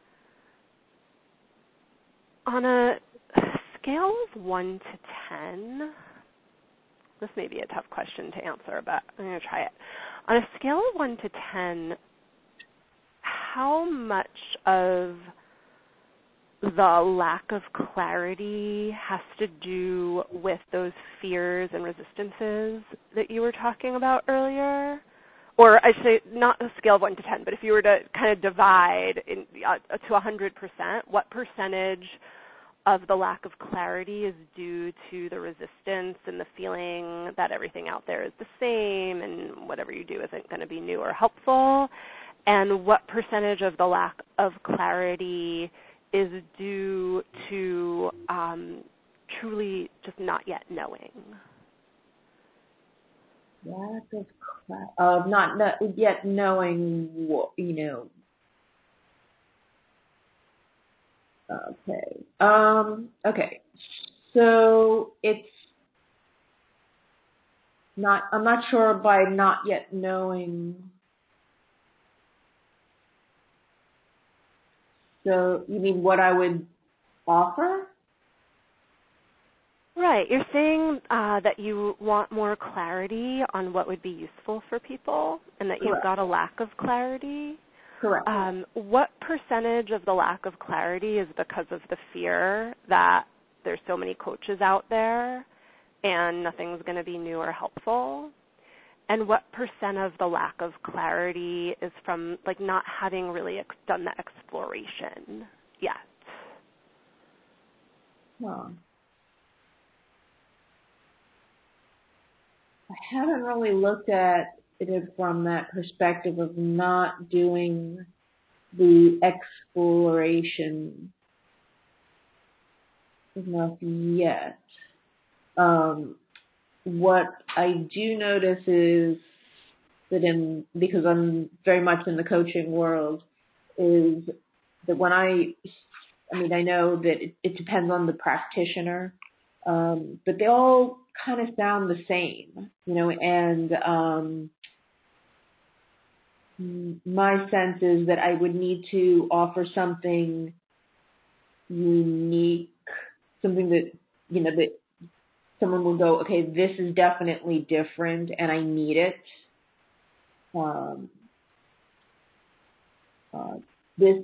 S1: On a scale of one to ten, this may be a tough question to answer, but I'm going to try it. On a scale of one to ten, how much of the lack of clarity has to do with those fears and resistances that you were talking about earlier? Or I should say, not a scale of one to ten, but if you were to kind of divide in, uh, to one hundred percent, what percentage of the lack of clarity is due to the resistance and the feeling that everything out there is the same and whatever you do isn't going to be new or helpful? And what percentage of the lack of clarity is due to um, truly just not yet knowing?
S5: Lack of cla- of not, not yet knowing what, you know. Okay. Um. Okay. So it's not. I'm not sure by not yet knowing. So you mean what I would offer?
S1: Right. You're saying uh, that you want more clarity on what would be useful for people and that
S5: Correct.
S1: you've got a lack of clarity.
S5: Correct.
S1: Um, what percentage of the lack of clarity is because of the fear that there's so many coaches out there and nothing's going to be new or helpful? And what percent of the lack of clarity is from like not having really ex- done the exploration yet?
S5: Huh. I haven't really looked at it from that perspective of not doing the exploration enough yet. Um, what I do notice is that in, because I'm very much in the coaching world, is that when I, I mean, I know that it, it depends on the practitioner, um, but they all kind of sound the same, you know, and um, my sense is that I would need to offer something unique, something that, you know, that someone will go, okay, this is definitely different and I need it. Um, uh, this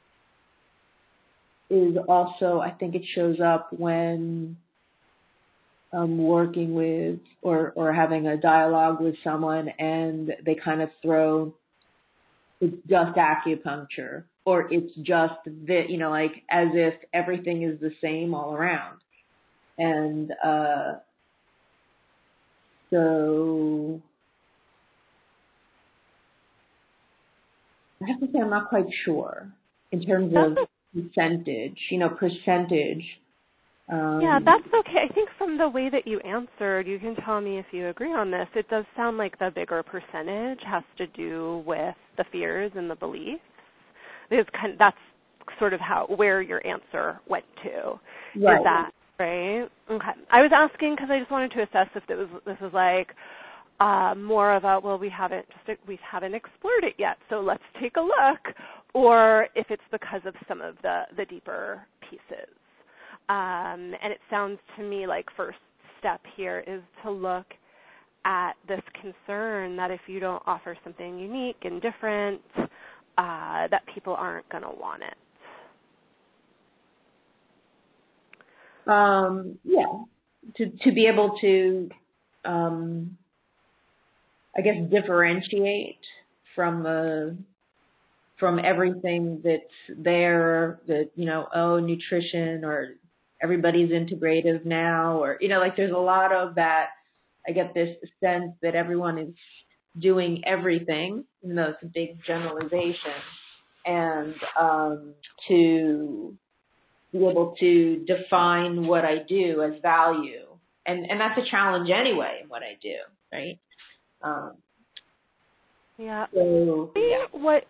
S5: is also, I think it shows up when I'm working with or, or having a dialogue with someone and they kind of throw, it's just acupuncture, or it's just that, you know, like as if everything is the same all around. And uh, so I have to say I'm not quite sure in terms of percentage, you know, percentage. Um,
S1: yeah, that's okay. I think from the way that you answered, you can tell me if you agree on this. It does sound like the bigger percentage has to do with the fears and the beliefs. It's kind of, that's sort of how where your answer went to.
S5: Right.
S1: Is that right? Okay. I was asking because I just wanted to assess if it was this was like uh, more of a well, we haven't just we haven't explored it yet, so let's take a look, or if it's because of some of the the deeper pieces. Um, and it sounds to me like first step here is to look at this concern that if you don't offer something unique and different, uh, that people aren't going to want it.
S5: Um, yeah, to to be able to, um, I guess, differentiate from the from everything that's there. That you know, oh, nutrition or everybody's integrative now, or, you know, like there's a lot of that. I get this sense that everyone is doing everything, even though it's a big generalization, and um, to be able to define what I do as value. And, and that's a challenge anyway in what I do, right? Um,
S1: yeah.
S5: So, yeah.
S1: What,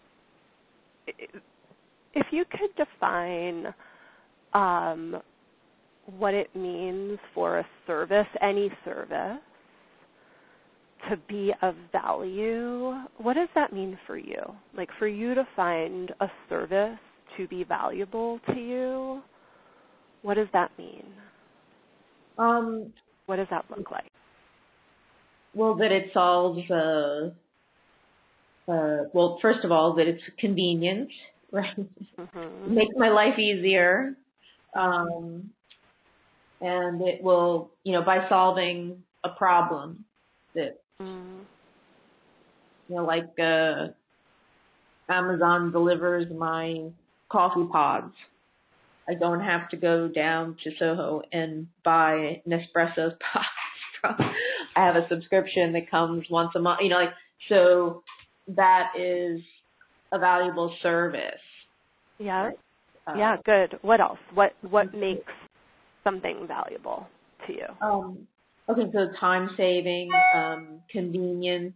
S1: if you could define Um, what it means for a service, any service, to be of value, what does that mean for you? Like for you to find a service to be valuable to you, what does that mean?
S5: Um,
S1: what does that look like?
S5: Well, that it solves, uh, uh, well, first of all, that it's convenient, right?
S1: Mm-hmm.
S5: It makes my life easier. Um, and it will, you know, by solving a problem that,
S1: mm.
S5: you know, like uh, Amazon delivers my coffee pods. I don't have to go down to Soho and buy Nespresso pods from. I have a subscription that comes once a month. You know, like so that is a valuable service.
S1: Yeah.
S5: Right? Uh,
S1: yeah. Good. What else? What What makes something valuable to you?
S5: Um, okay, so time saving, um, convenience.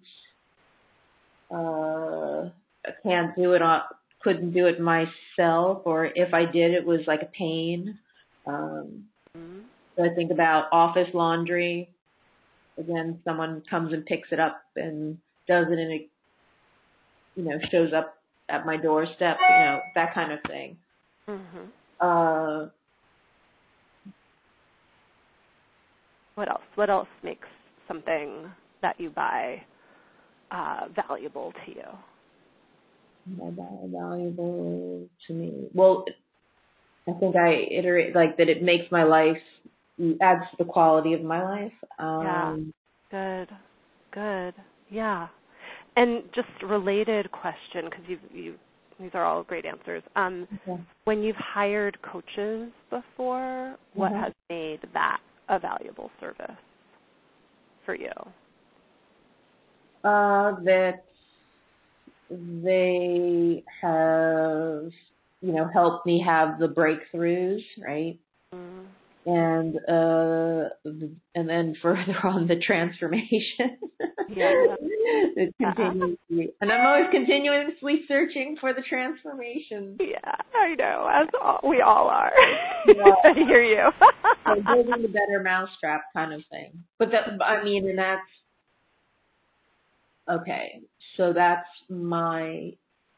S5: Uh, I can't do it on, couldn't do it myself, or if I did, it was like a pain. Um,
S1: mm-hmm.
S5: so I think about office laundry. Again, someone comes and picks it up and does it, and it, you know, shows up at my doorstep. You know, that kind of thing.
S1: Mm-hmm.
S5: Uh,
S1: What else? What else makes something that you buy uh, valuable to you?
S5: Valuable to me. Well, I think I iterate like that. It makes my life, adds to the quality of my life. Um,
S1: yeah. Good. Good. Yeah. And just related question, because you you these are all great answers. Um,
S5: okay.
S1: When you've hired coaches before, what
S5: Mm-hmm.
S1: has made that a valuable service for you?
S5: Uh, that they have, you know, helped me have the breakthroughs, right?
S1: Mm.
S5: And uh, and then further on the transformation.
S1: Yeah.
S5: It continues to be, and I'm always continuously searching for the transformation.
S1: Yeah, I know, as all, we all are.
S5: Yeah.
S1: I hear you.
S5: So building the better mousetrap kind of thing. But that, I mean, and that's, okay, so that's my,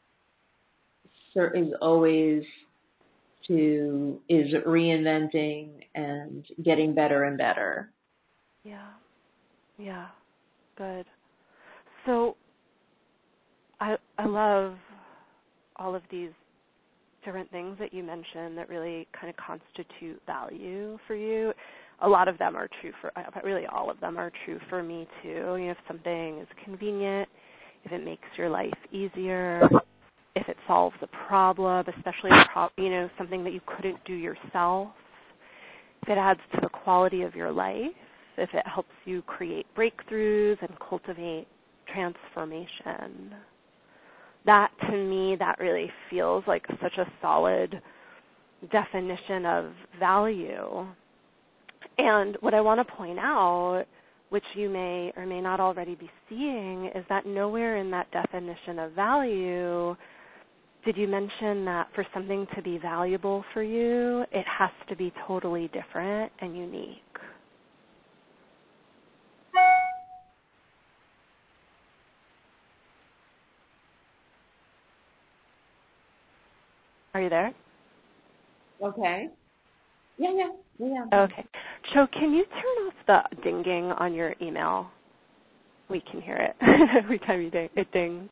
S5: is always to, is reinventing and getting better and better.
S1: Yeah, yeah, good. So I I love all of these different things that you mentioned that really kind of constitute value for you. A lot of them are true for, really all of them are true for me too. You know, if something is convenient, if it makes your life easier, if it solves a problem, especially a pro- you know, something that you couldn't do yourself, if it adds to the quality of your life, if it helps you create breakthroughs and cultivate transformation. That, to me, that really feels like such a solid definition of value. And what I want to point out, which you may or may not already be seeing, is that nowhere in that definition of value did you mention that for something to be valuable for you, it has to be totally different and unique. Are you there?
S5: Okay. Yeah, yeah, yeah.
S1: Okay. So can you turn off the dinging on your email? We can hear it every time you ding, it dings.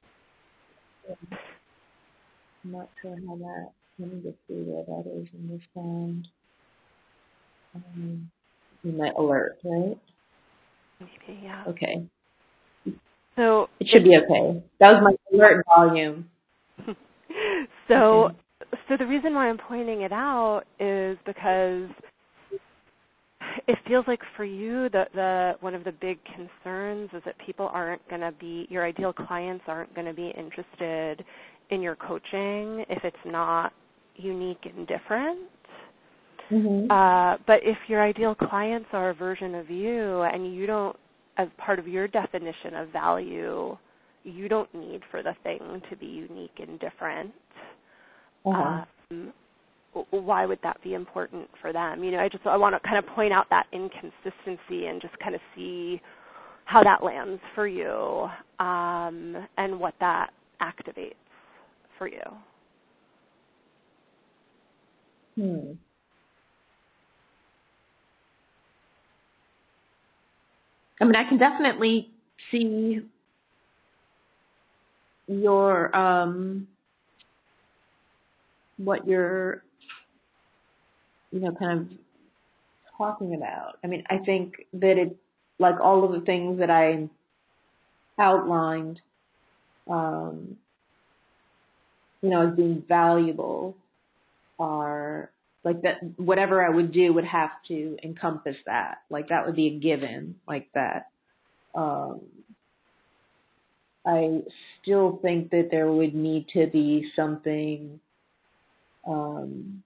S5: I'm not sure how that, let me just see where that is in this sound. Um, in my alert, right?
S1: Maybe, yeah.
S5: Okay.
S1: So
S5: it should be okay. That was my alert volume.
S1: so,
S5: okay.
S1: so the reason why I'm pointing it out is because it feels like for you, the, the one of the big concerns is that people aren't going to be, your ideal clients aren't going to be interested in your coaching if it's not unique and different.
S5: Mm-hmm.
S1: Uh, but if your ideal clients are a version of you and you don't, as part of your definition of value, you don't need for the thing to be unique and different.
S5: Uh-huh.
S1: Um, why would that be important for them? You know, I just I want to kind of point out that inconsistency and just kind of see how that lands for you um, and what that activates for you.
S5: Hmm. I mean, I can definitely see your um, what you're, you know, kind of talking about. I mean, I think that it, like all of the things that I outlined, um, you know, as being valuable are like that, whatever I would do would have to encompass that. Like that would be a given like that. Um, I still think that there would need to be something, um,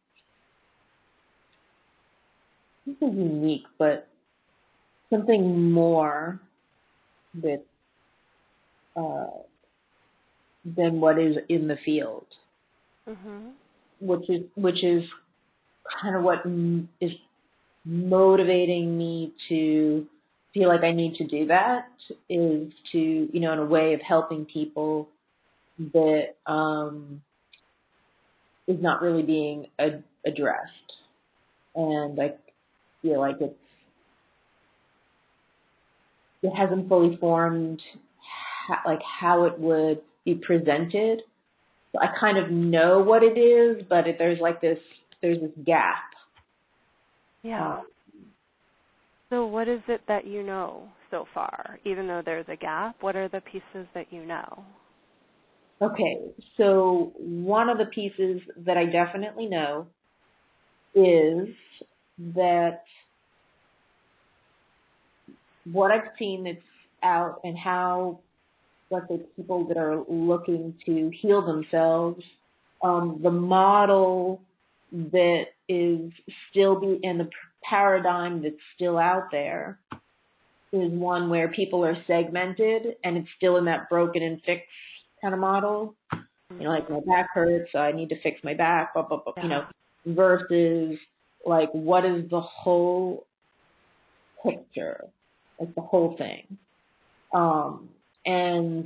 S5: this is unique, but something more that, uh, than what is in the field,
S1: Mm-hmm.
S5: which is, which is kind of what m- is motivating me to feel like I need to do that, is to, you know, in a way of helping people that, um, is not really being ad- addressed. And I feel like it's, it hasn't fully formed ha- like how it would be presented. So I kind of know what it is, but it, there's like this, there's this gap.
S1: Yeah.
S5: Um,
S1: So what is it that you know so far? Even though there's a gap, what are the pieces that you know?
S5: okay, so one of the pieces that I definitely know is that what I've seen that's out and how, let's say, people that are looking to heal themselves, um, the model that is still be in the paradigm that's still out there is one where people are segmented and it's still in that broken and fixed kind of model. You know, like my back hurts, so I need to fix my back, blah, blah, blah, you know, versus like what is the whole picture, like the whole thing. Um, and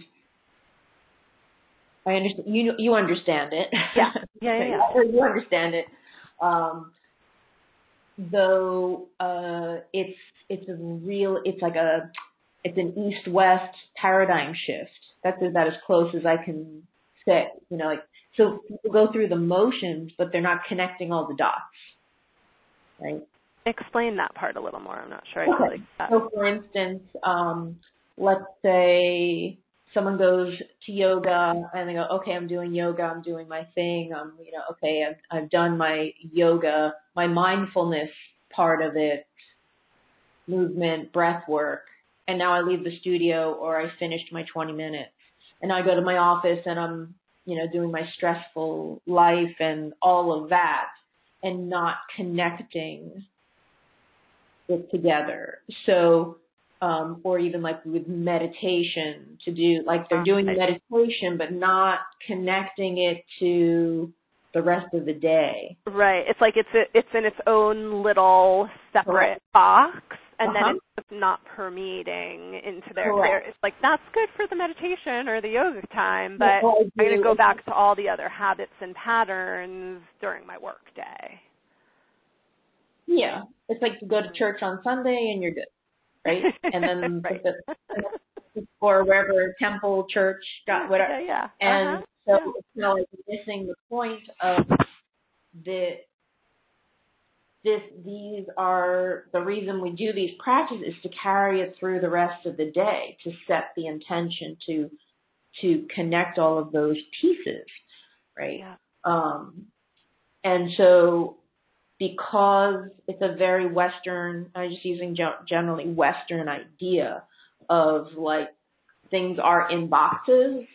S5: I understand, you you understand it.
S1: Yeah, yeah, yeah. yeah.
S5: You understand it. Um, though uh, it's it's a real, it's like a, it's an east-west paradigm shift. That's about as close as I can say, you know, like, so people go through the motions, but they're not connecting all the dots, right?
S1: Explain that part a little more. I'm not sure I
S5: Okay.
S1: like that.
S5: So, for instance, um, let's say someone goes to yoga and they go, okay, I'm doing yoga, I'm doing my thing, I'm, you know, okay, I've, I've done my yoga, my mindfulness part of it, movement, breath work, and now I leave the studio or I finished my twenty minutes, and I go to my office and I'm, you know, doing my stressful life and all of that, and not connecting it together. So, um, or even like with meditation to do, like they're doing meditation, but not connecting it to the rest of the day.
S1: Right. It's like it's a, it's in its own little separate Correct. box, and uh-huh. then it's just not permeating into their, their. It's like that's good for the meditation or the yoga time, but well, I'm going to go back to all the other habits and patterns during my work day.
S5: Yeah, it's like you go to church on Sunday and you're good, right? And then
S1: right.
S5: the, or wherever temple, church, got whatever.
S1: Yeah, yeah.
S5: And
S1: uh-huh.
S5: so
S1: yeah.
S5: it's not like missing the point of the this. These are the reason we do these practices is to carry it through the rest of the day, to set the intention to to connect all of those pieces, right?
S1: Yeah.
S5: Um, and so. Because it's a very Western, I'm just using generally Western idea of like things are in boxes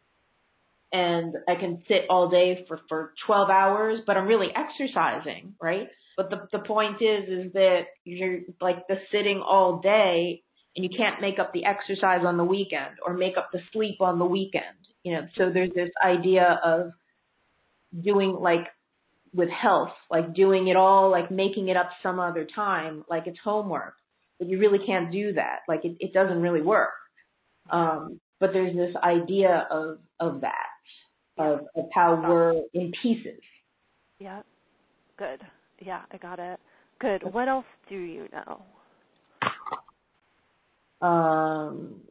S5: and I can sit all day for, for twelve hours, but I'm really exercising, right? But the, the point is, is that you're like the sitting all day and you can't make up the exercise on the weekend or make up the sleep on the weekend, you know? So there's this idea of doing like, with health, like doing it all, like making it up some other time, like it's homework, but you really can't do that. Like it, it doesn't really work. Um, but there's this idea of, of that, yeah. of, of how we're in pieces.
S1: Yeah. Good. Yeah, I got it. Good. What else do you know?
S5: Um,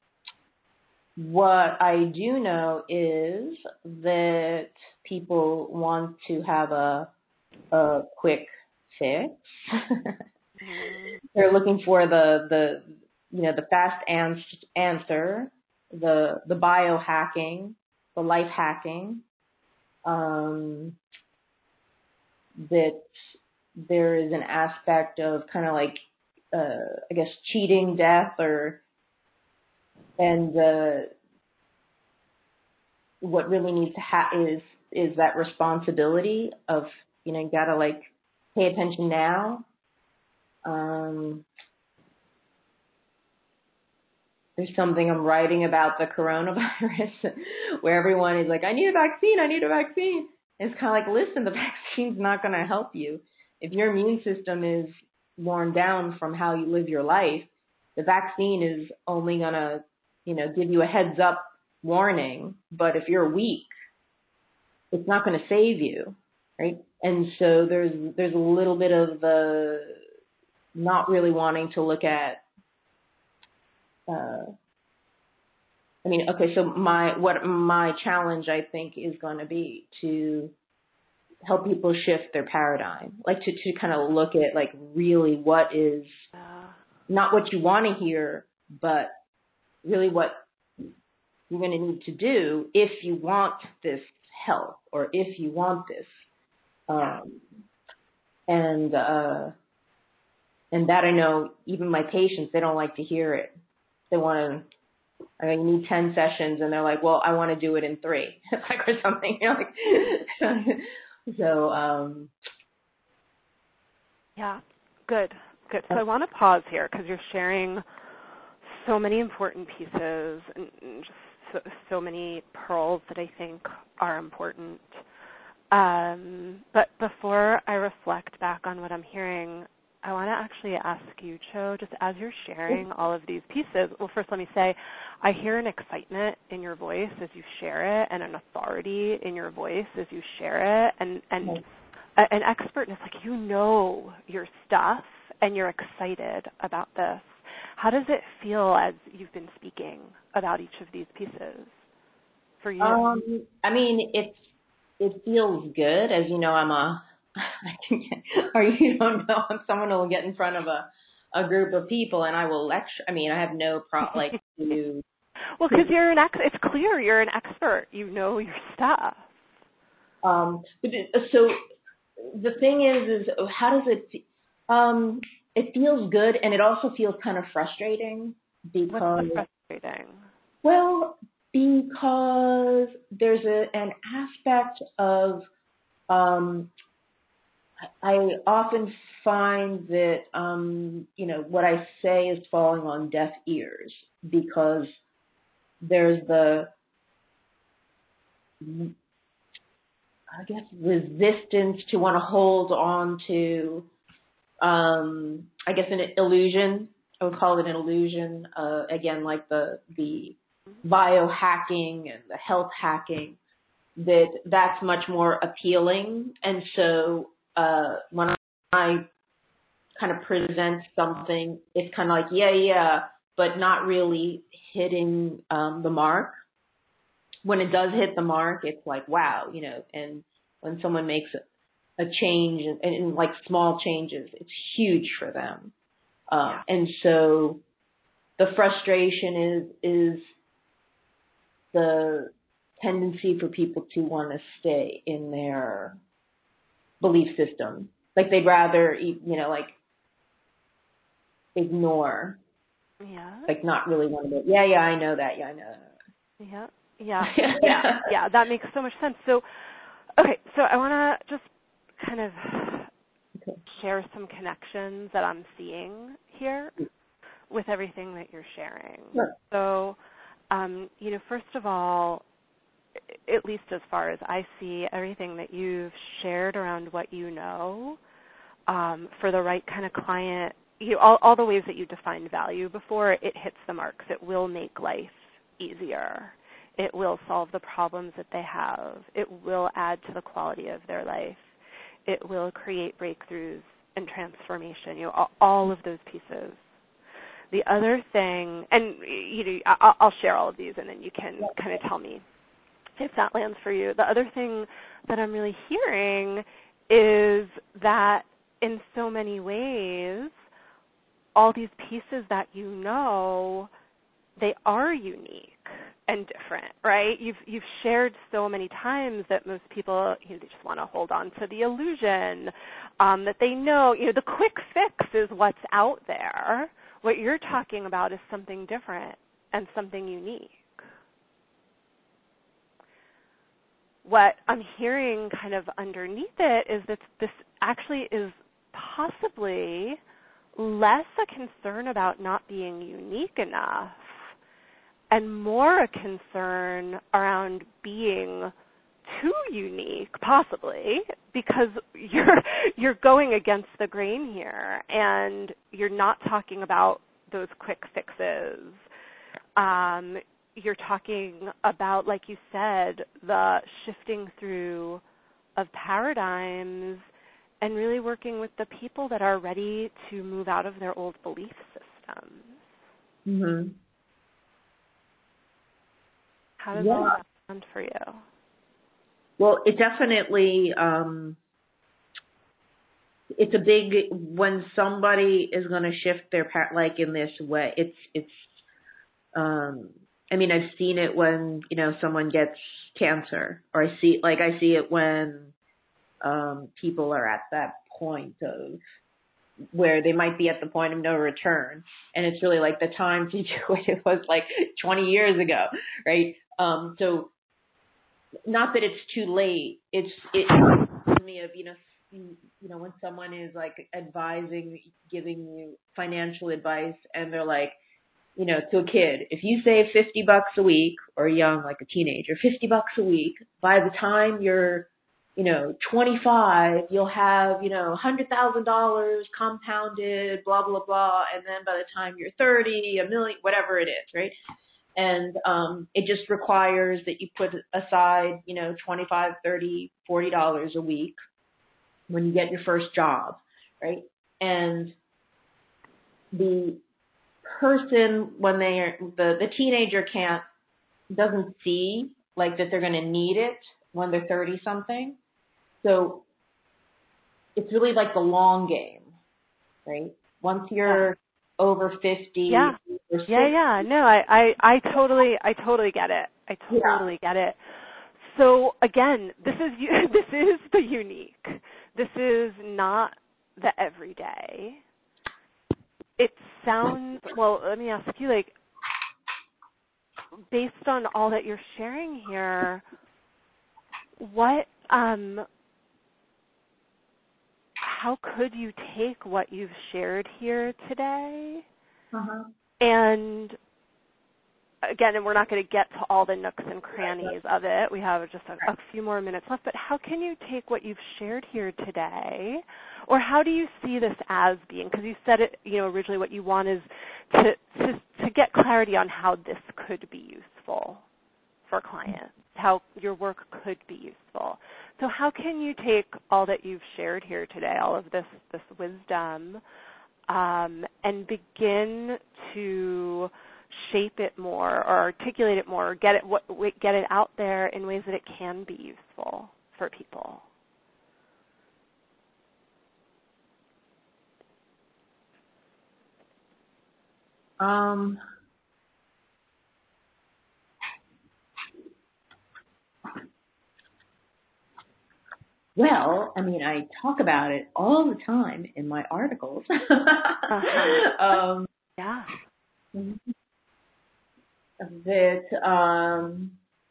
S5: what I do know is that people want to have a a quick fix. They're looking for the the you know the fast ans- answer, the the biohacking, the life hacking. Um, that there is an aspect of kind of like uh, I guess cheating death or and uh, what really needs to happen is is that responsibility of, you know, you gotta like pay attention now. Um, there's something I'm writing about the coronavirus where everyone is like, I need a vaccine, I need a vaccine. And it's kind of like, listen, the vaccine's not going to help you. If your immune system is worn down from how you live your life, the vaccine is only going to, you know, give you a heads up warning. But if you're weak, it's not going to save you, right? And so there's there's a little bit of the not really wanting to look at. Uh, I mean, okay, so my what my challenge I think is going to be to help people shift their paradigm, like to to kind of look at like really what is not what you want to hear, but really what you're going to need to do if you want this help or if you want this. Um, and, uh, and that I know even my patients, they don't like to hear it. They want to, I mean, you need ten sessions and they're like, well, I want to do it in three, like, or something. You know, like, so, um,
S1: yeah, good, good. So I want to pause here because you're sharing so many important pieces and just so, so many pearls that I think are important. Um, but before I reflect back on what I'm hearing, I want to actually ask you, Cho, just as you're sharing all of these pieces, well, first let me say, I hear an excitement in your voice as you share it and an authority in your voice as you share it and, and a, an expertness, like you know your stuff and you're excited about this. How does it feel as you've been speaking about each of these pieces for you?
S5: Um, I mean, it's it feels good. As you know, I'm a, or you don't know, I'm someone who will get in front of a, a group of people and I will lecture. I mean, I have no problem, like, to.
S1: Well, because you're an ex, it's clear you're an expert. You know your stuff.
S5: Um, but it, so the thing is, is how does it, um, it feels good and it also feels kind of frustrating because.
S1: What's frustrating?
S5: Well, because there's a, an aspect of, um, I often find that, um, you know, what I say is falling on deaf ears because there's the, I guess, resistance to want to hold on to, um, I guess, an illusion. I would call it an illusion. Uh, again, like the the biohacking and the health hacking, that that's much more appealing. And so uh, when I kind of present something, it's kind of like, yeah, yeah, but not really hitting um, the mark. When it does hit the mark, it's like, wow, you know, and when someone makes a, a change and, and like small changes, it's huge for them. Uh, and so the frustration is, is the tendency for people to want to stay in their belief system. Like they'd rather, you know, like ignore,
S1: yeah,
S5: like not really want to, yeah, yeah, I know that. Yeah, I know that.
S1: Yeah. Yeah. Yeah. Yeah. That makes so much sense. So, okay. So I want to just kind of
S5: Okay.
S1: share some connections that I'm seeing here with everything that you're sharing.
S5: Sure.
S1: So, um, you know, first of all, at least as far as I see, everything that you've shared around what you know, um, for the right kind of client, you know, all, all the ways that you defined value before, it hits the marks. It will make life easier. It will solve the problems that they have. It will add to the quality of their life. It will create breakthroughs and transformation, you know, all, all of those pieces. The other thing, and you know, I'll, I'll share all of these and then you can kind of tell me if that lands for you. The other thing that I'm really hearing is that in so many ways, all these pieces that you know, they are unique and different, right? You've you've shared so many times that most people, you know, they just want to hold on to the illusion um, that they know. You know, the quick fix is what's out there. What you're talking about is something different and something unique. What I'm hearing kind of underneath it is that this actually is possibly less a concern about not being unique enough and more a concern around being too unique, possibly, because you're you're going against the grain here, and you're not talking about those quick fixes. Um, you're talking about, like you said, the shifting through of paradigms and really working with the people that are ready to move out of their old belief systems.
S5: Mm-hmm.
S1: How does
S5: Yeah.
S1: all that sound for you?
S5: Well, it definitely, um, it's a big, when somebody is going to shift their, par- like in this way, it's, it's, um, I mean, I've seen it when, you know, someone gets cancer, or I see, like I see it when, um, people are at that point of where they might be at the point of no return. And it's really like the time to do it. It was like twenty years ago, right? Um, so not that it's too late. It's, it reminds me of, you know, you, you know, when someone is like advising, giving you financial advice and they're like, you know, to a kid, if you save fifty bucks a week, or young, like a teenager, fifty bucks a week, by the time you're, you know, twenty-five, you'll have, you know, one hundred thousand dollars compounded, blah, blah, blah. And then by the time you're thirty, a million, whatever it is, right? And um, it just requires that you put aside, you know, twenty-five, thirty, forty dollars a week when you get your first job, right? And the person, when they are, the, the teenager can't, doesn't see like that they're going to need it when they're thirty something. So it's really like the long game, right? Once you're yeah. over fifty,
S1: yeah,
S5: over sixty,
S1: yeah, yeah. No, I, I, I totally, I totally get it. I totally yeah. get it. So again, this is this is the unique. This is not the everyday. It sounds well. Let me ask you, like, based on all that you're sharing here, what um. how could you take what you've shared here today
S5: uh-huh.
S1: and again, and we're not going to get to all the nooks and crannies of it. We have just a, a few more minutes left, but how can you take what you've shared here today, or how do you see this as being? Because you said it, you know, originally what you want is to, to, to get clarity on how this could be useful for clients, how your work could be useful. So how can you take all that you've shared here today, all of this, this wisdom, um, and begin to shape it more or articulate it more or get it, get it out there in ways that it can be useful for people?
S5: Um, Well, I mean, I talk about it all the time in my articles.
S1: uh-huh.
S5: um,
S1: yeah.
S5: That um,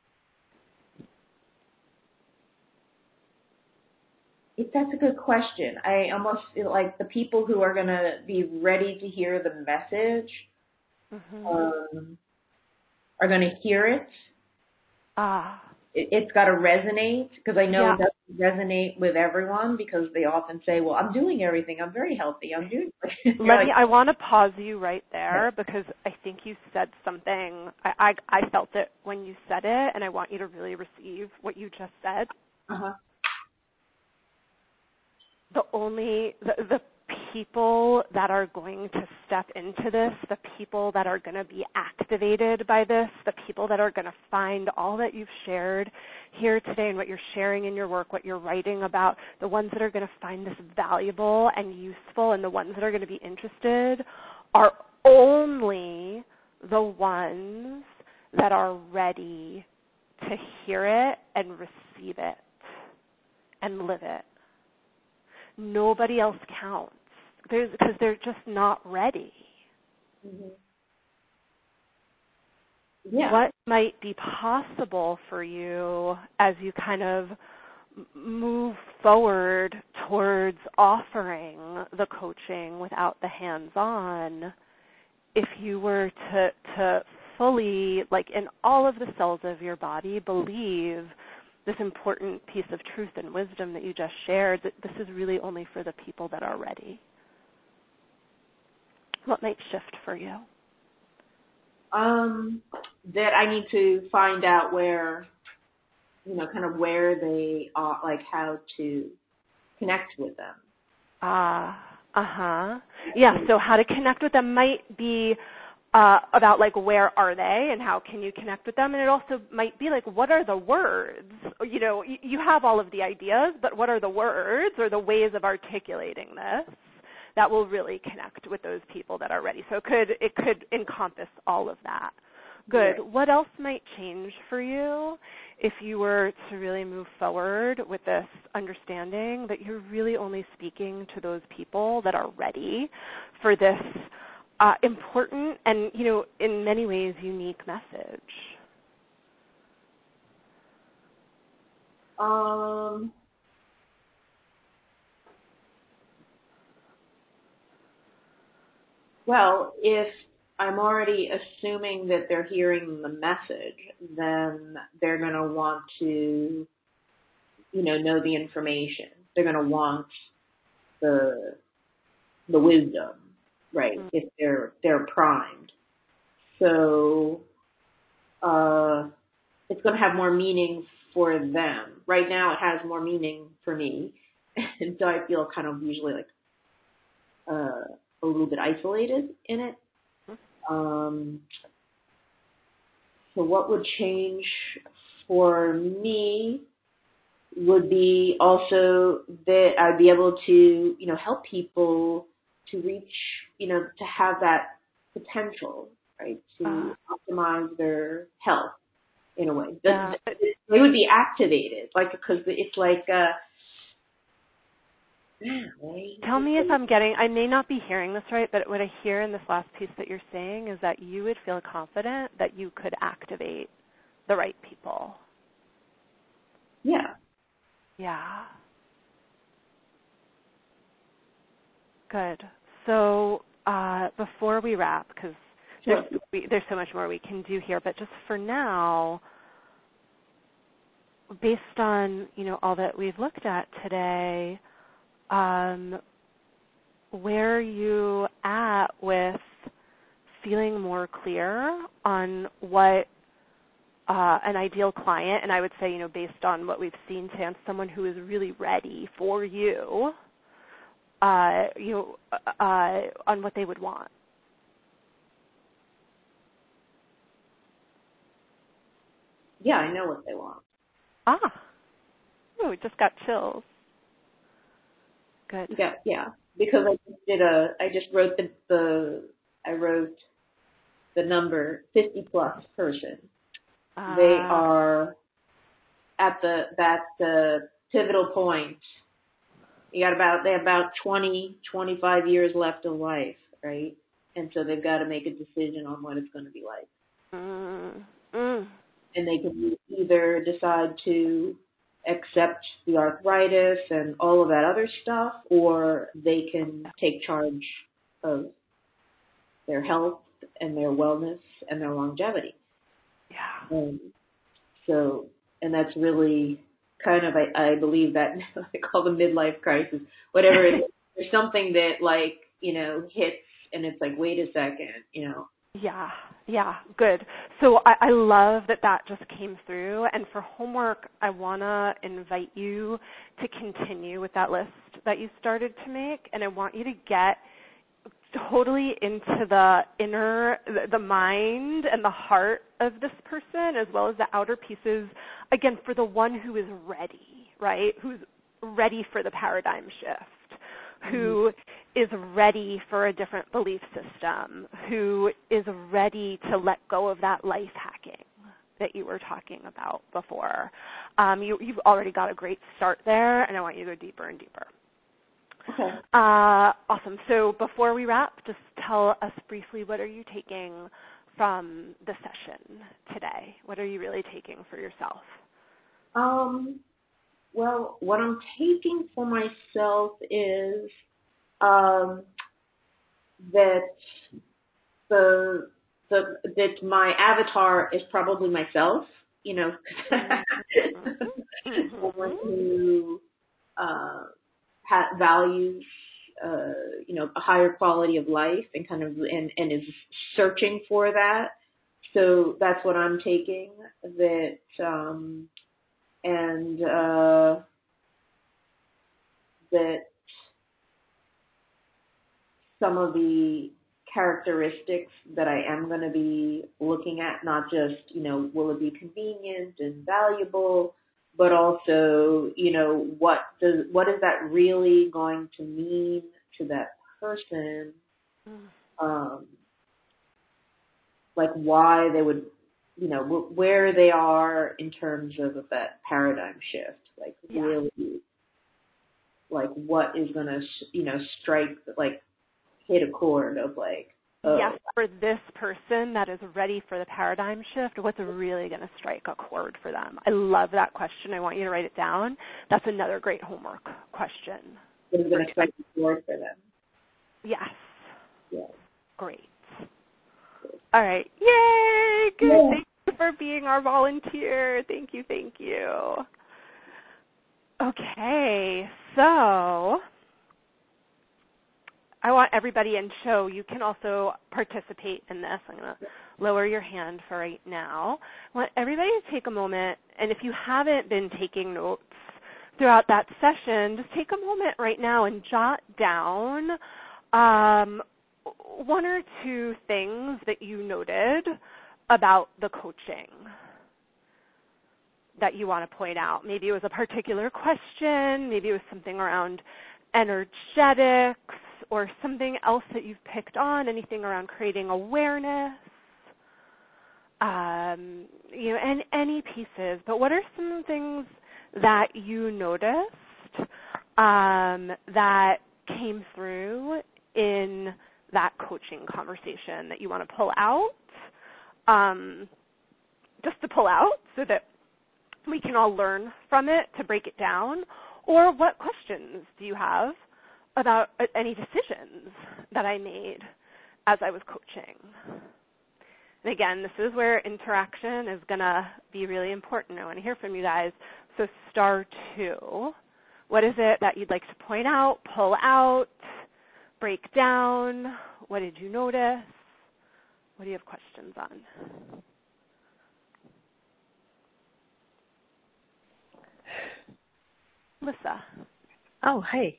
S5: it, that's a good question. I almost feel like the people who are going to be ready to hear the message
S1: mm-hmm.
S5: um, are going to hear it.
S1: Ah.
S5: It, it's got to resonate, because I know
S1: yeah.
S5: it doesn't resonate with everyone, because they often say, well, I'm doing everything. I'm very healthy. I'm doing
S1: Let
S5: like,
S1: me, I want to pause you right there, because I think you said something. I, I, I felt it when you said it, and I want you to really receive what you just said.
S5: Uh-huh.
S1: The only, the, the people that are going to step into this, the people that are going to be activated by this, the people that are going to find all that you've shared here today and what you're sharing in your work, what you're writing about, the ones that are going to find this valuable and useful, and the ones that are going to be interested are only the ones that are ready to hear it and receive it and live it. Nobody else counts. There's, because they're just not ready.
S5: Mm-hmm. Yeah.
S1: What might be possible for you as you kind of move forward towards offering the coaching without the hands-on, if you were to, to fully, like in all of the cells of your body, believe this important piece of truth and wisdom that you just shared, that this is really only for the people that are ready? What might shift for you?
S5: Um, that I need to find out where, you know, kind of where they are, like how to connect with them.
S1: Ah, uh, uh-huh. Yeah, so how to connect with them might be Uh, about like where are they and how can you connect with them, and it also might be like what are the words, you know, you, you have all of the ideas, but what are the words or the ways of articulating this that will really connect with those people that are ready. So it could it could encompass all of that. Good.
S5: Right.
S1: What else might change for you if you were to really move forward with this understanding that you're really only speaking to those people that are ready for this Uh, important and, you know, in many ways unique message?
S5: Um, well, if I'm already assuming that they're hearing the message, then they're going to want to, you know, know the information. They're going to want the the wisdom. Right, mm-hmm. If they're they're primed, so uh, it's going to have more meaning for them. Right now, it has more meaning for me, and so I feel kind of usually like uh, a little bit isolated in it. Um, so, what would change for me would be also that I'd be able to, you know, help people to reach, you know, to have that potential, right, to uh, optimize their health in a way.
S1: Yeah.
S5: They would be activated, like, because it's like, uh,
S1: tell me if I'm getting, I may not be hearing this right, but what I hear in this last piece that you're saying is that you would feel confident that you could activate the right people.
S5: Yeah.
S1: Yeah. Good. So uh, before we wrap, because there's, we, there's so much more we can do here, but just for now, based on, you know, all that we've looked at today, um, where are you at with feeling more clear on what uh, an ideal client, and I would say, you know, based on what we've seen, Chance, someone who is really ready for you, uh, you know, uh, on what they would want?
S5: Yeah, I know what they want.
S1: Ah, oh, we just got chills. Good.
S5: Yeah, yeah. Because I just did a, I just wrote the, the I wrote the number fifty plus person. Uh, they are at the that the pivotal point. You got about they have about twenty, twenty-five years left of life, right? And so they've got to make a decision on what it's going to be like.
S1: Mm. Mm.
S5: And they can either decide to accept the arthritis and all of that other stuff, or they can take charge of their health and their wellness and their longevity.
S1: Yeah.
S5: Um, so, and that's really kind of, I, I believe that I call the midlife crisis, whatever it is. There's something that, like, you know, hits and it's like, wait a second, you know.
S1: Yeah, yeah, good. So I, I love that that just came through. And for homework, I want to invite you to continue with that list that you started to make. And I want you to get totally into the inner, the mind and the heart of this person, as well as the outer pieces, again, for the one who is ready, right? Who's ready for the paradigm shift, who is ready for a different belief system, who is ready to let go of that life hacking that you were talking about before. Um, you, you've already got a great start there, and I want you to go deeper and deeper.
S5: Okay.
S1: Uh, awesome. So before we wrap, just tell us briefly, what are you taking from the session today? What are you really taking for yourself?
S5: Um. Well, what I'm taking for myself is um, that the the that my avatar is probably myself. You know,
S1: mm-hmm.
S5: someone who uh, ha- values uh, you know a higher quality of life and kind of and, and is searching for that. So that's what I'm taking. That. Um, And uh, that some of the characteristics that I am going to be looking at, not just, you know, will it be convenient and valuable, but also, you know, what does what is that really going to mean to that person? Um, like why they would, you know, where they are in terms of that paradigm shift, like
S1: yeah.
S5: really, like what is going to, you know, strike, like hit a chord of like, oh.
S1: Yes, for this person that is ready for the paradigm shift, what's really going to strike a chord for them? I love that question. I want you to write it down. That's another great homework question.
S5: What is going to strike a chord for them?
S1: Yes.
S5: Yeah.
S1: Great. All right. Yay! Good. Yeah. Thank you for being our volunteer. Thank you. Thank you. Okay. So I want everybody in show. You can also participate in this. I'm going to lower your hand for right now. I want everybody to take a moment, and if you haven't been taking notes throughout that session, just take a moment right now and jot down um, one or two things that you noted about the coaching. that you want to point out. Maybe it was a particular question, maybe it was something around energetics or something else that you've picked on, anything around creating awareness, um, you know, and any pieces. But what are some things that you noticed um, that came through in that coaching conversation that you want to pull out, um, just to pull out so that we can all learn from it to break it down? Or what questions do you have about any decisions that I made as I was coaching? And again, this is where interaction is going to be really important. I want to hear from you guys. So star two, what is it that you'd like to point out, pull out, break down? What did you notice? What do you have questions on? Lissa.
S6: Oh, hey.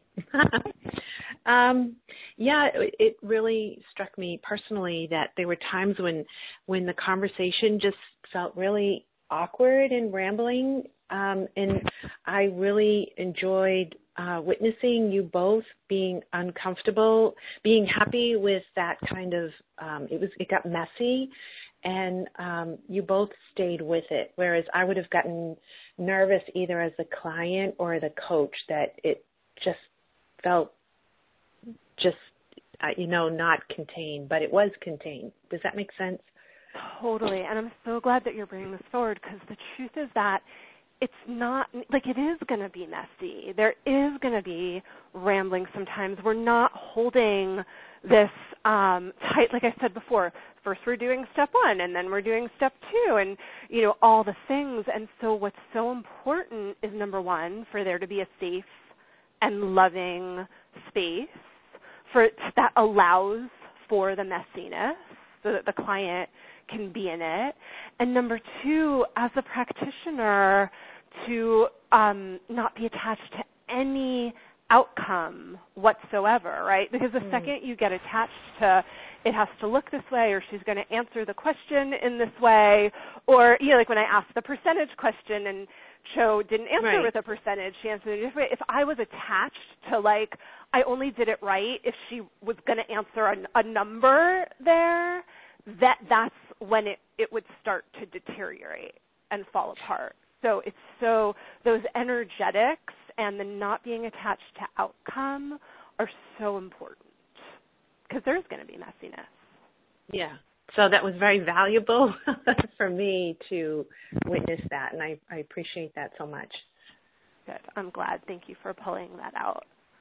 S6: um, yeah, it, it really struck me personally that there were times when, when the conversation just felt really awkward and rambling, um, and I really enjoyed uh, witnessing you both being uncomfortable, being happy with that kind of. Um, it was it got messy, and um, you both stayed with it. Whereas I would have gotten nervous either as the client or the coach, that it just felt just, uh, you know, not contained, but it was contained. Does that make sense?
S1: Totally. And I'm so glad that you're bringing this forward, because the truth is that it's not, like, it is going to be messy. There is going to be rambling sometimes. We're not holding this um, tight, like I said before. First we're doing step one, and then we're doing step two, and, you know, all the things. And so what's so important is, number one, for there to be a safe and loving space for that allows for the messiness so that the client can be in it. And number two, as a practitioner, to um, not be attached to any outcome whatsoever, right? Because the mm. second you get attached to it has to look this way, or she's going to answer the question in this way, or, you know, like when I asked the percentage question and Cho didn't answer
S6: right.
S1: with a percentage, she answered it a different way. If I was attached to, like, I only did it right if she was going to answer a, a number there, that that's when it, it would start to deteriorate and fall apart. So it's so, those energetics and the not being attached to outcome are so important, because there's going to be messiness.
S6: Yeah. So that was very valuable for me to witness that, and I, I appreciate that so much.
S1: Good. I'm glad. Thank you for pulling that out.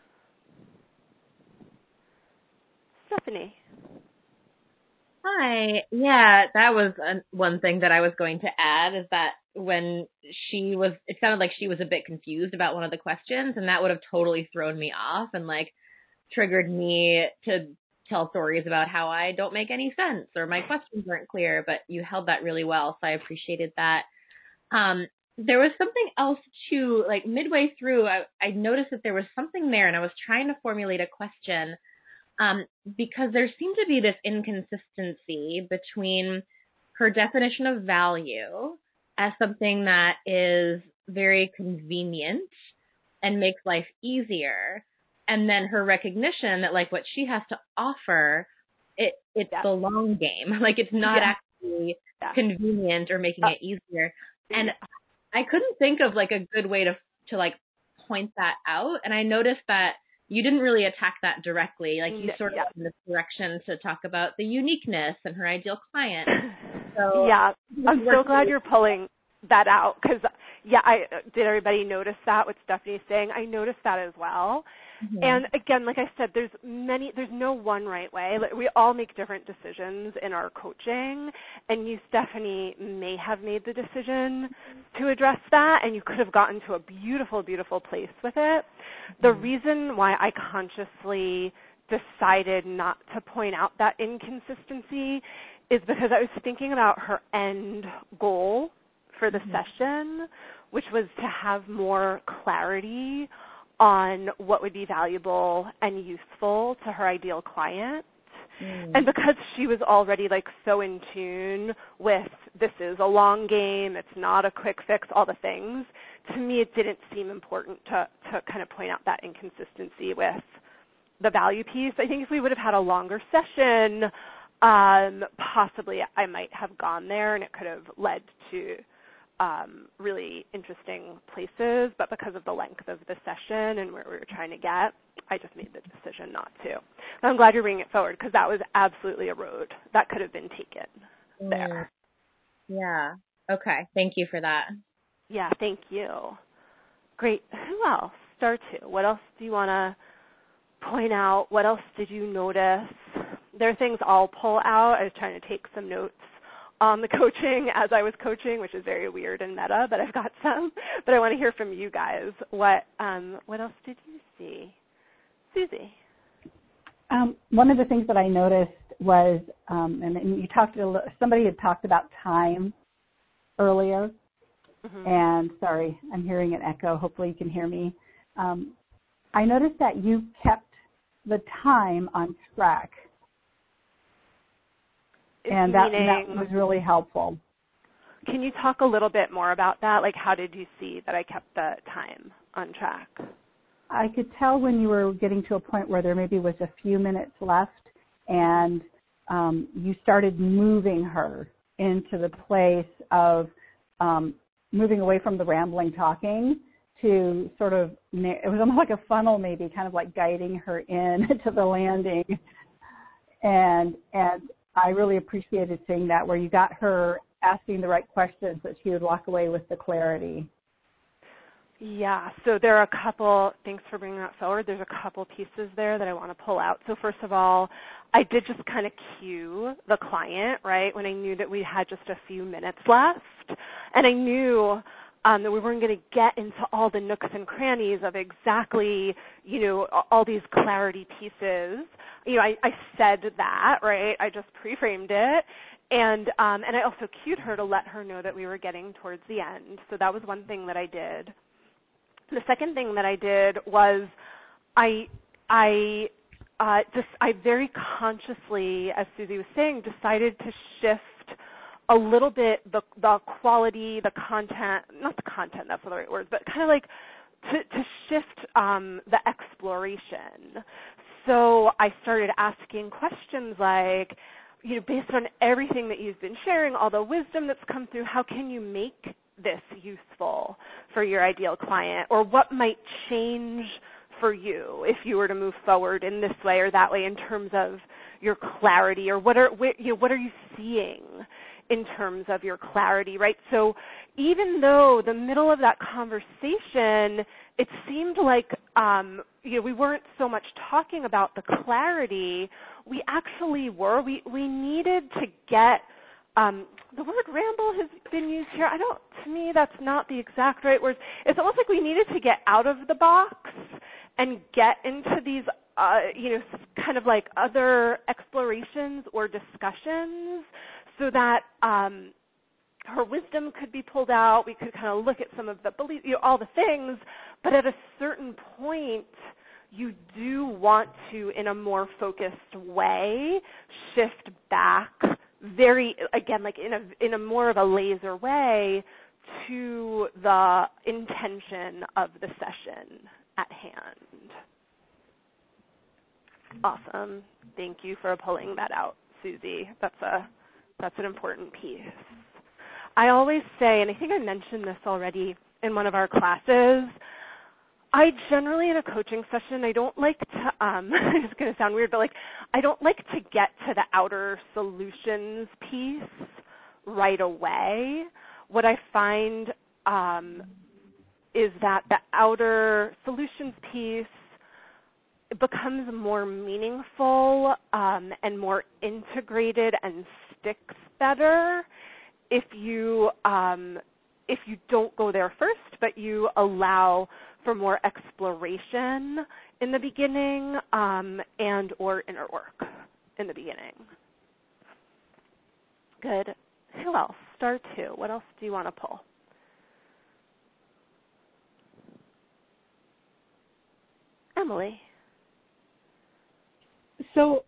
S1: Stephanie.
S7: Hi. Yeah, that was uh, one thing that I was going to add, is that when she was, it sounded like she was a bit confused about one of the questions, and that would have totally thrown me off and, like, triggered me to tell stories about how I don't make any sense or my questions aren't clear, but you held that really well, so I appreciated that. Um, there was something else too, like midway through, I, I noticed that there was something there, and I was trying to formulate a question, um, because there seemed to be this inconsistency between her definition of value as something that is very convenient and makes life easier, and then her recognition that, like, what she has to offer, it it's yeah. the long game. Like, it's not yeah. actually yeah. convenient or making uh, it easier. And I couldn't think of, like, a good way to, to like, point that out. And I noticed that you didn't really attack that directly. Like, you sort of yeah. went in this direction to talk about the uniqueness and her ideal client. So
S1: yeah, I'm so glad you're pulling that out, because, yeah, I did everybody notice that, what Stephanie's saying? I noticed that as well. Mm-hmm. And again, like I said, there's many, there's no one right way. We all make different decisions in our coaching, and you, Stephanie, may have made the decision to address that, and you could have gotten to a beautiful, beautiful place with it. Mm-hmm. The reason why I consciously decided not to point out that inconsistency is because I was thinking about her end goal for the mm-hmm. session, which was to have more clarity on what would be valuable and useful to her ideal client. Mm. And because she was already like so in tune with this is a long game, it's not a quick fix, all the things, to me it didn't seem important to, to kind of point out that inconsistency with the value piece. I think if we would have had a longer session, um, possibly I might have gone there and it could have led to um, really interesting places, but because of the length of the session and where we were trying to get, I just made the decision not to. But I'm glad you're bringing it forward because that was absolutely a road that could have been taken mm. there.
S7: Yeah. Okay. Thank you for that.
S1: Yeah, thank you. Great. Who else? Star two. What else do you want to point out? What else did you notice? There are things I'll pull out. I was trying to take some notes on the coaching as I was coaching, which is very weird and meta, but I've got some. But I want to hear from you guys. What um, what else did you see? Susie.
S3: Um, one of the things that I noticed was, um, and, and you talked a little, somebody had talked about time earlier. Mm-hmm. And sorry, I'm hearing an echo. Hopefully you can hear me. Um, I noticed that you kept the time on track. And that,
S1: Meaning,
S3: that was really helpful.
S1: Can you talk a little bit more about that? Like, how did you see that I kept the time on track?
S3: I could tell when you were getting to a point where there maybe was a few minutes left, and um, you started moving her into the place of um, moving away from the rambling talking to sort of, it was almost like a funnel maybe, kind of like guiding her in to the landing. And and I really appreciated seeing that, where you got her asking the right questions that she would walk away with the clarity.
S1: Yeah, so there are a couple, thanks for bringing that forward, there's a couple pieces there that I want to pull out. So first of all, I did just kind of cue the client, right, when I knew that we had just a few minutes left. And I knew um, that we weren't going to get into all the nooks and crannies of exactly, you know, all these clarity pieces. You know, I, I said that, right, I just pre-framed it. And um, and I also cued her to let her know that we were getting towards the end. So that was one thing that I did. The second thing that I did was I I uh, just I very consciously, as Susie was saying, decided to shift a little bit the the quality, the content, not the content, that's not the right word, but kind of like to, to shift um, the exploration. So I started asking questions like, you know, based on everything that you've been sharing, all the wisdom that's come through, how can you make this useful for your ideal client? Or what might change for you if you were to move forward in this way or that way in terms of your clarity? Or what are, you know, what are you seeing in terms of your clarity, right? So even though the middle of that conversation, it seemed like um, you know, we weren't so much talking about the clarity, we actually were. We we needed to get, um, the word ramble has been used here. I don't, to me, that's not the exact right word. It's almost like we needed to get out of the box and get into these, uh, you know, kind of like other explorations or discussions so that um, her wisdom could be pulled out. We could kind of look at some of the beliefs, you know, all the things. But at a certain point, you do want to, in a more focused way, shift back very, again, like in a in a more of a laser way to the intention of the session at hand. Awesome. Thank you for pulling that out, Susie. That's a that's an important piece. I always say, and I think I mentioned this already in one of our classes, I generally in a coaching session, I don't like to, um, it's going to sound weird, but like I don't like to get to the outer solutions piece right away. What I find um, is that the outer solutions piece becomes more meaningful um, and more integrated and sticks better if you um, if you don't go there first, but you allow for more exploration in the beginning um, and or inner work in the beginning. Good. Who else? Star two. What else do you want to pull? Emily.
S2: So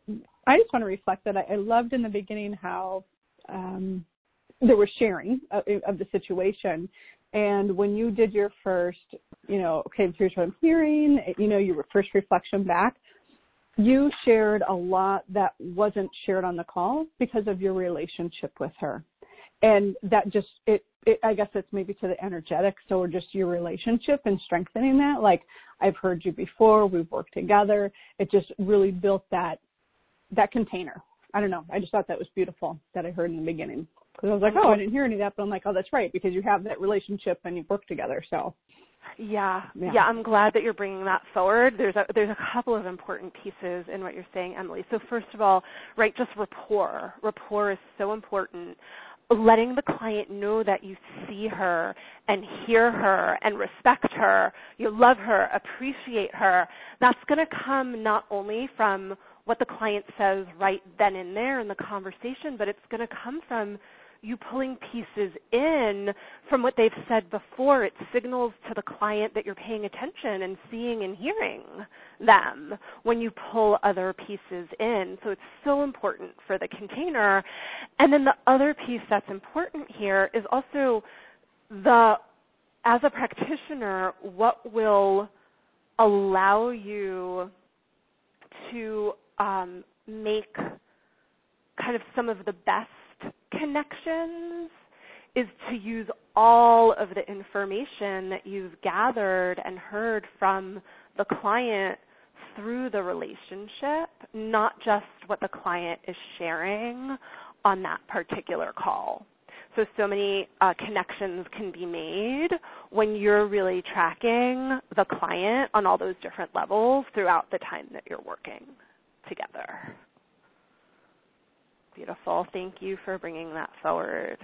S4: I just want to reflect that I, I loved in the beginning how um, there was sharing of, of the situation. And when you did your first, you know, okay, here's what I'm hearing, you know, your first reflection back, you shared a lot that wasn't shared on the call because of your relationship with her. And that just, it, it I guess it's maybe to the energetics, or just your relationship and strengthening that. Like, I've heard you before, we've worked together. It just really built that that container. I don't know. I just thought that was beautiful that I heard in the beginning. Because I was like, oh, I didn't hear any of that. But I'm like, oh, that's right, because you have that relationship and you've worked together. So,
S1: yeah. yeah,
S4: yeah,
S1: I'm glad that you're bringing that forward. There's a, there's a couple of important pieces in what you're saying, Emily. So first of all, right, just rapport. Rapport is so important. Letting the client know that you see her and hear her and respect her, you love her, appreciate her, that's going to come not only from what the client says right then and there in the conversation, but it's going to come from you pulling pieces in from what they've said before. It signals to the client that you're paying attention and seeing and hearing them when you pull other pieces in. So it's so important for the container. And then the other piece that's important here is also the, as a practitioner, what will allow you to um, make kind of some of the best connections is to use all of the information that you've gathered and heard from the client through the relationship, not just what the client is sharing on that particular call. So, so many uh, connections can be made when you're really tracking the client on all those different levels throughout the time that you're working together. Beautiful. Thank you for bringing that forward.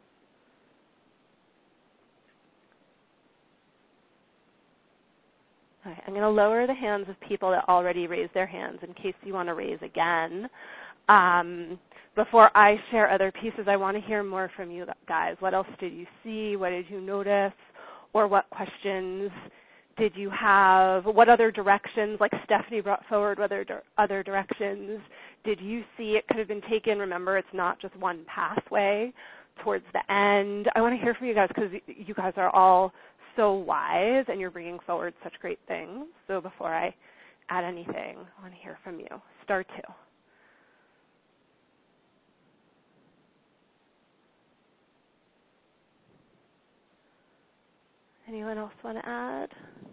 S1: All right, I'm going to lower the hands of people that already raised their hands in case you want to raise again. Um, before I share other pieces, I want to hear more from you guys. What else did you see? What did you notice? Or what questions did you have? What other directions, like Stephanie brought forward, what other, other directions did you see it could have been taken? Remember, it's not just one pathway towards the end. I want to hear from you guys because you guys are all so wise and you're bringing forward such great things. So before I add anything, I want to hear from you. Star two. Anyone else want to add?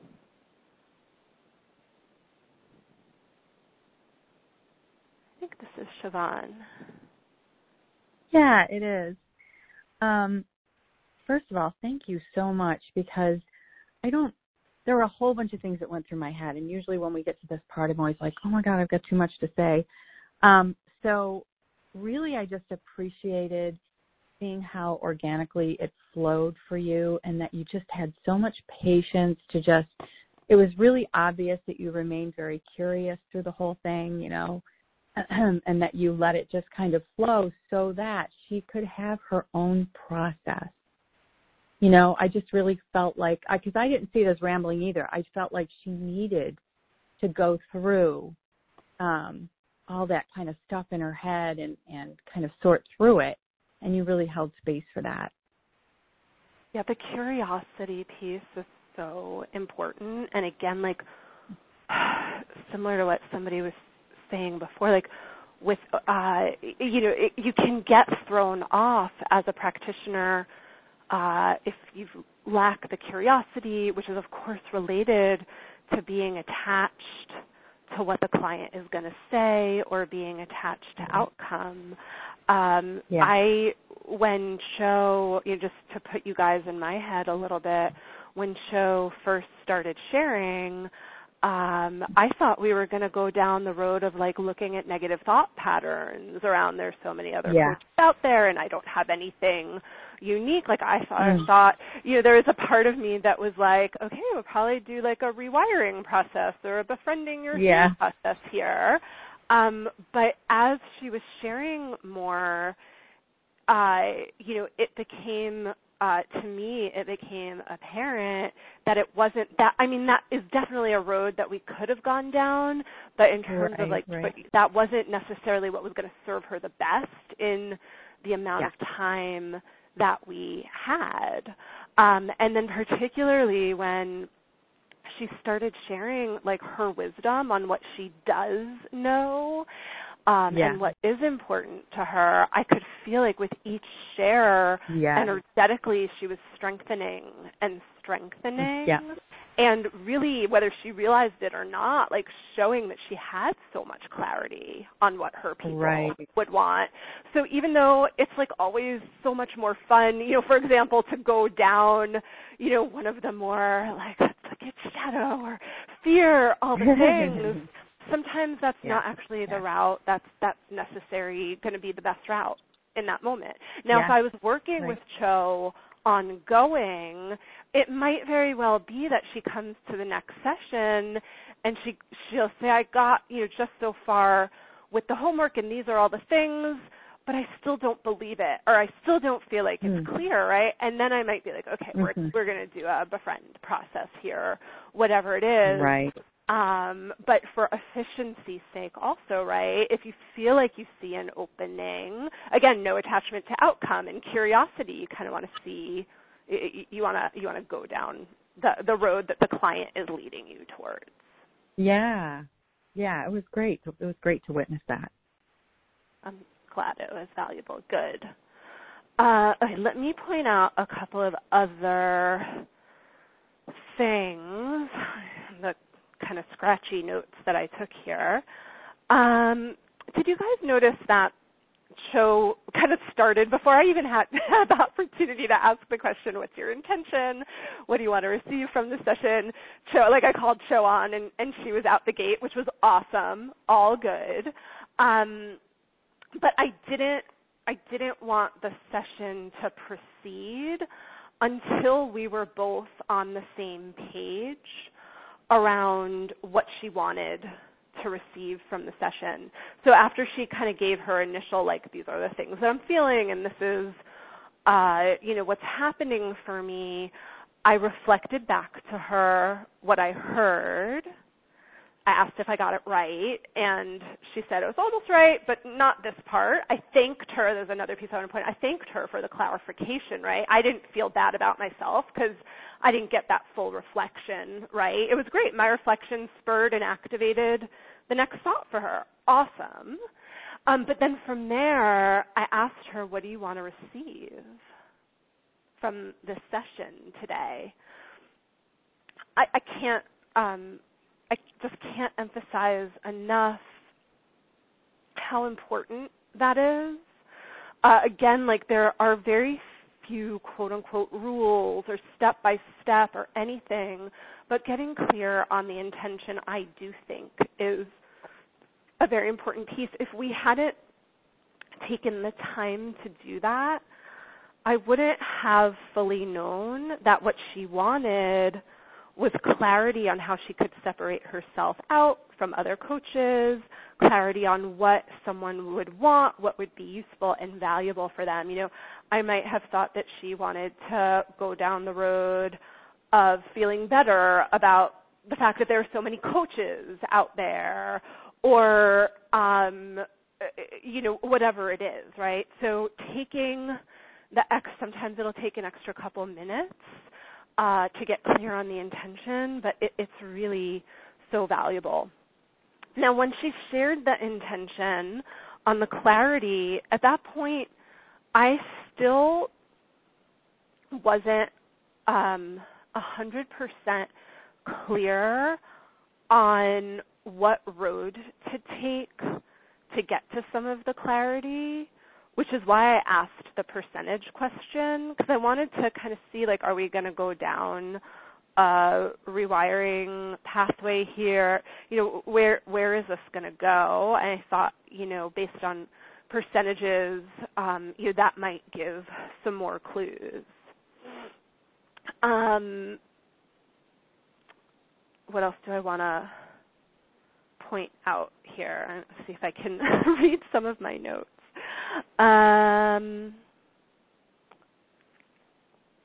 S1: I think this is Siobhan.
S8: Yeah, it is. Um, first of all, thank you so much, because I don't, there were a whole bunch of things that went through my head, and usually when we get to this part, I'm always like, oh my God, I've got too much to say. Um, so really, I just appreciated seeing how organically it flowed for you, and that you just had so much patience to just, it was really obvious that you remained very curious through the whole thing, you know, and that you let it just kind of flow so that she could have her own process. You know, I just really felt like, because I, I didn't see it as rambling either. I felt like she needed to go through um, all that kind of stuff in her head and, and kind of sort through it. And you really held space for that.
S1: Yeah, the curiosity piece is so important. And again, like, similar to what somebody was saying before, like with, uh, you know, it, you can get thrown off as a practitioner uh, if you lack the curiosity, which is of course related to being attached to what the client is going to say or being attached to outcome. Um,
S8: yeah.
S1: I, when Cho, you know, just to put you guys in my head a little bit, when Cho first started sharing, Um, I thought we were going to go down the road of like looking at negative thought patterns around there's so many other
S8: yeah.
S1: coaches out there and I don't have anything unique. Like I thought,
S8: mm.
S1: I thought, you know, there was a part of me that was like, okay, we'll probably do like a rewiring process or a befriending your
S8: yeah.
S1: process here. Um, but as she was sharing more, uh, you know, it became uh, to me, it became apparent that it wasn't that, I mean, that is definitely a road that we could have gone down, but in terms
S8: right,
S1: of like,
S8: right.
S1: but that wasn't necessarily what was going to serve her the best in the amount
S8: yeah.
S1: of time that we had. Um, and then particularly when she started sharing like her wisdom on what she does know, Um,
S8: yeah.
S1: and what is important to her, I could feel like with each share,
S8: yeah.
S1: energetically, she was strengthening and strengthening.
S8: Yeah.
S1: And really, whether she realized it or not, like showing that she had so much clarity on what her people
S8: right.
S1: would want. So even though it's like always so much more fun, you know, for example, to go down, you know, one of the more like, like it's shadow or fear, all the things. Sometimes that's
S8: yeah.
S1: not actually the
S8: yeah.
S1: route that's that's necessary, going to be the best route in that moment. Now,
S8: yeah.
S1: if I was working
S8: right.
S1: with Cho ongoing, it might very well be that she comes to the next session and she she'll say, I got, you know, just so far with the homework and these are all the things, but I still don't believe it, or I still don't feel like it's
S8: mm.
S1: clear, right? And then I might be like, okay,
S8: mm-hmm.
S1: we're we're going to do a befriend process here, whatever it is.
S8: Right.
S1: Um, but for efficiency's sake also, right, if you feel like you see an opening, again, no attachment to outcome and curiosity, you kind of want to see, you want to you want to go down the, the road that the client is leading you towards.
S8: Yeah. Yeah, it was great. It was great to witness that.
S1: I'm glad it was valuable. Good. Uh, okay, let me point out a couple of other things. The kind of scratchy notes that I took here. Um, did you guys notice that Cho kind of started before I even had, had the opportunity to ask the question, what's your intention? What do you want to receive from the session? Cho, like I called Cho on and, and she was out the gate, which was awesome, all good. Um, but I didn't, I didn't want the session to proceed until we were both on the same page around what she wanted to receive from the session. So after she kind of gave her initial, like, these are the things that I'm feeling and this is, uh, you know, what's happening for me, I reflected back to her what I heard. I asked if I got it right, and she said it was almost right, but not this part. I thanked her. There's another piece I want to point out. I thanked her for the clarification, right? I didn't feel bad about myself because I didn't get that full reflection, right? It was great. My reflection spurred and activated the next thought for her. Awesome. Um, but then from there, I asked her, what do you want to receive from this session today? I, I can't... Um, I just can't emphasize enough how important that is. Uh, again, like there are very few quote-unquote rules or step-by-step or anything, but getting clear on the intention, I do think, is a very important piece. If we hadn't taken the time to do that, I wouldn't have fully known that what she wanted was clarity on how she could separate herself out from other coaches, clarity on what someone would want, what would be useful and valuable for them. You know, I might have thought that she wanted to go down the road of feeling better about the fact that there are so many coaches out there, or, um, you know, whatever it is, right? So taking the X, sometimes it'll take an extra couple minutes Uh, to get clear on the intention, but it, it's really so valuable. Now, when she shared the intention on the clarity, at that point, I still wasn't um, one hundred percent clear on what road to take to get to some of the clarity, which is why I asked the percentage question, because I wanted to kind of see, like, are we going to go down a rewiring pathway here? You know, where where is this going to go? And I thought, you know, based on percentages, um, you know, that might give some more clues. Um, what else do I want to point out here? Let's see if I can read some of my notes. Um,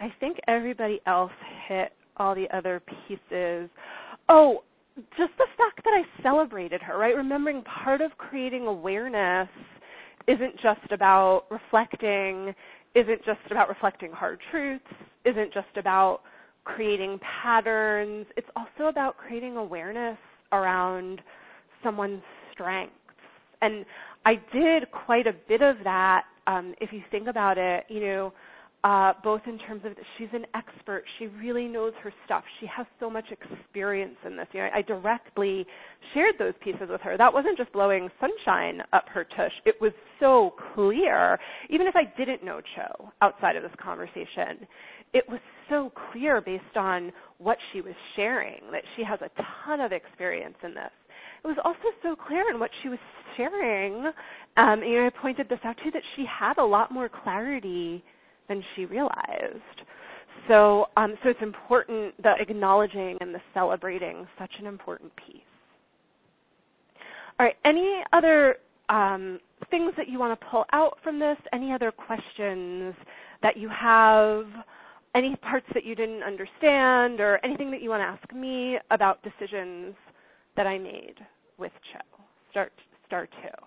S1: I think everybody else hit all the other pieces. Oh, just the fact that I celebrated her, right? Remembering part of creating awareness isn't just about reflecting, isn't just about reflecting hard truths, isn't just about creating patterns. It's also about creating awareness around someone's strengths. And I did quite a bit of that, um, if you think about it, you know, uh, both in terms of she's an expert. She really knows her stuff. She has so much experience in this. You know, I directly shared those pieces with her. That wasn't just blowing sunshine up her tush. It was so clear, even if I didn't know Cho outside of this conversation, it was so clear based on what she was sharing that she has a ton of experience in this. It was also so clear in what she was sharing, um, you know, I pointed this out too, that she had a lot more clarity than she realized. So, um, so it's important, the acknowledging and the celebrating, such an important piece. All right, any other um, things that you want to pull out from this? Any other questions that you have? Any parts that you didn't understand, or anything that you want to ask me about decisions that I made with Cho? Start, star two.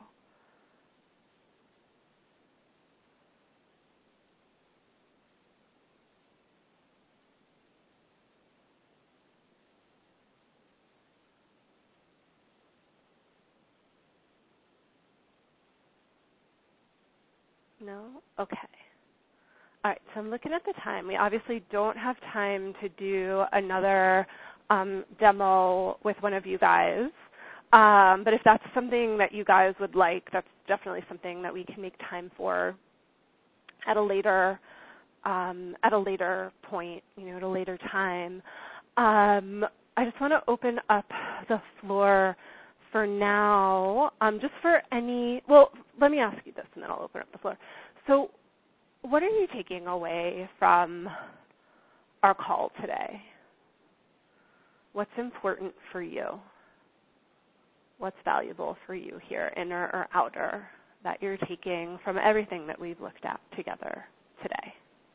S1: No? Okay. All right, so I'm looking at the time. We obviously don't have time to do another um, demo with one of you guys. Um, but if that's something that you guys would like, that's definitely something that we can make time for at a later um, at a later point, you know, at a later time. Um, I just want to open up the floor for now, um, just for any, well, let me ask you this and then I'll open up the floor. So what are you taking away from our call today? What's important for you? What's valuable for you here, inner or outer, that you're taking from everything that we've looked at together today?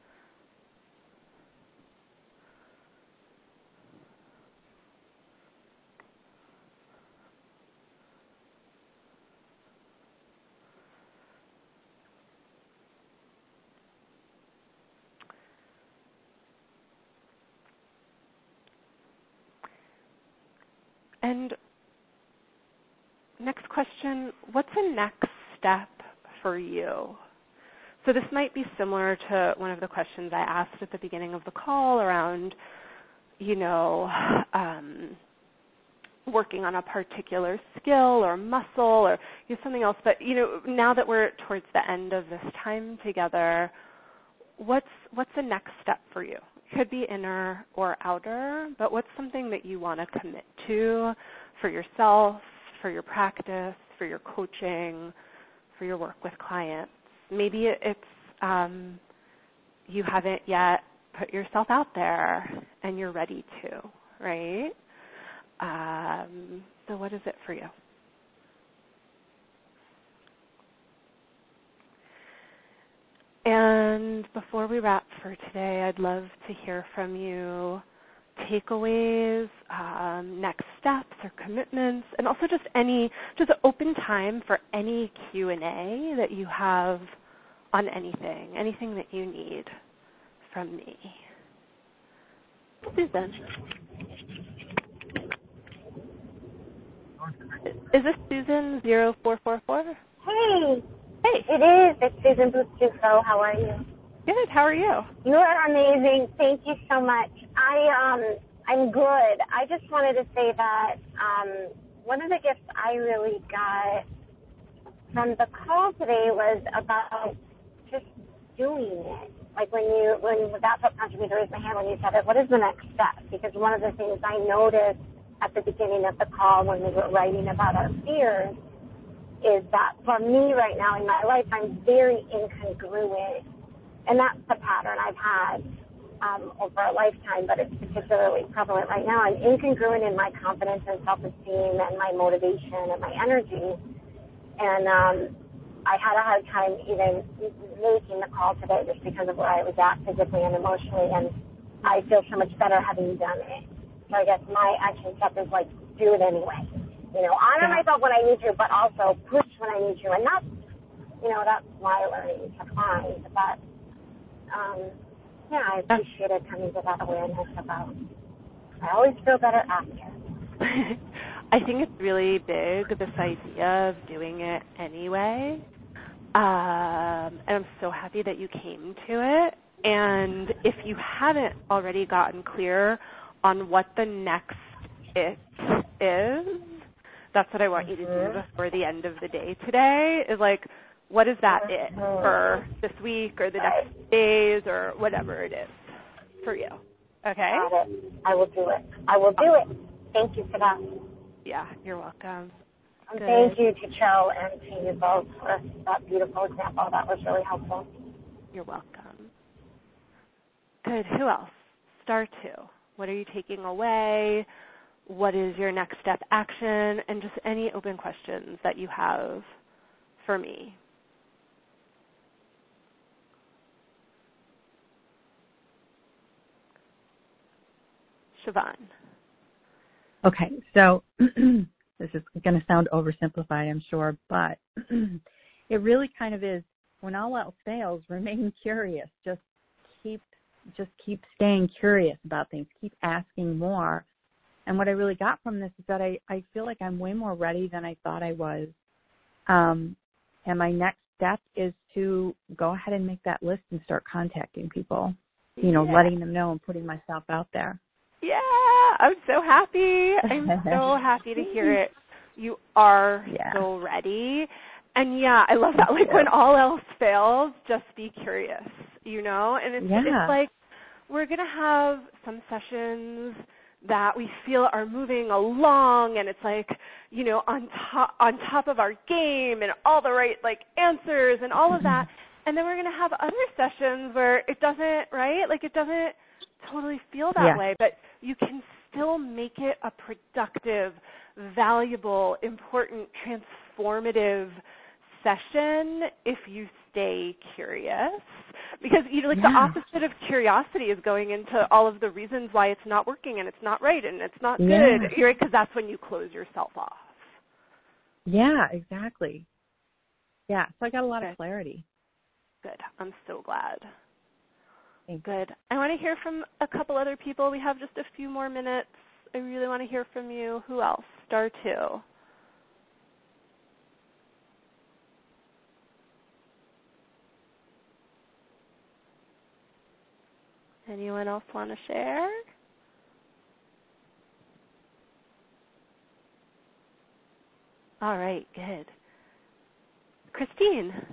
S1: And next question, what's the next step for you? So this might be similar to one of the questions I asked at the beginning of the call around, you know, um, working on a particular skill or muscle or you know, something else. But, you know, now that we're towards the end of this time together, what's what's the next step for you? It could be inner or outer, but what's something that you want to commit to for yourself, for your practice, for your coaching, for your work with clients? Maybe it's um, you haven't yet put yourself out there and you're ready to, right? Um, so what is it for you? And before we wrap for today, I'd love to hear from you takeaways, um, next steps or commitments, and also just any, just open time for any Q and A that you have on anything, anything that you need from me. Susan. Is this Susan zero four four four?
S9: Hey.
S1: Hey.
S9: It is. It's Susan Bustufo. How are you?
S1: Good. How are you?
S9: You are amazing. Thank you so much. I, um, I'm good. I just wanted to say that um, one of the gifts I really got from the call today was about just doing it. Like when you, when that's what prompted me to raise my hand when you said it, what is the next step? Because one of the things I noticed at the beginning of the call when we were writing about our fears is that for me right now in my life, I'm very incongruent. And that's the pattern I've had um, over a lifetime, but it's particularly prevalent right now. I'm incongruent in my confidence and self-esteem and my motivation and my energy. And um, I had a hard time even making the call today just because of where I was at physically and emotionally, and I feel so much better having done it. So I guess my action step is like, do it anyway. You know, honor yeah. myself when I need to, but also push when I need to. And that's, you know, that's my learning to find. But, um, yeah, I appreciate it coming to that awareness about, I always feel better after.
S1: I think it's really big, this idea of doing it anyway. Um, and I'm so happy that you came to it. And if you haven't already gotten clear on what the next it is, that's what I want you to do before the end of the day today, is like, what is that it for this week or the next days or whatever it is for you? Okay?
S9: Got it. I will do it. I will do it. Thank you for that.
S1: Yeah, you're welcome.
S9: And thank you to Cho and to you both for that beautiful example. That was really helpful.
S1: You're welcome. Good. Who else? Star two. What are you taking away? What is your next step action? And just any open questions that you have for me. Siobhan.
S8: Okay, so this is going to sound oversimplified, I'm sure, but it really kind of is, when all else fails, remain curious. Just keep just keep staying curious about things. Keep asking more. And what I really got from this is that I, I feel like I'm way more ready than I thought I was. Um, and my next step is to go ahead and make that list and start contacting people, you know, yeah. letting them know and putting myself out there.
S1: Yeah, I'm so happy. I'm so happy to hear it. You are yeah. so ready. And yeah, I love that. Like when all else fails, just be curious, you know? And it's, yeah. it's like we're going to have some sessions that we feel are moving along and it's like, you know, on top on top of our game and all the right like answers and all of that. And then we're going to have other sessions where it doesn't, right? Like it doesn't totally feel that yeah. way, but you can still make it a productive, valuable, important, transformative session if you stay curious. Because you know, like yeah. the opposite of curiosity is going into all of the reasons why it's not working and it's not right and it's not yeah. good, right? Because that's when you close yourself off.
S8: Yeah, exactly. Yeah, so I got a lot okay. of clarity.
S1: Good. I'm so glad. Good. I want to hear from a couple other people. We have just a few more minutes. I really want to hear from you. Who else? Star two. Anyone else want to share? All right, good. Christine.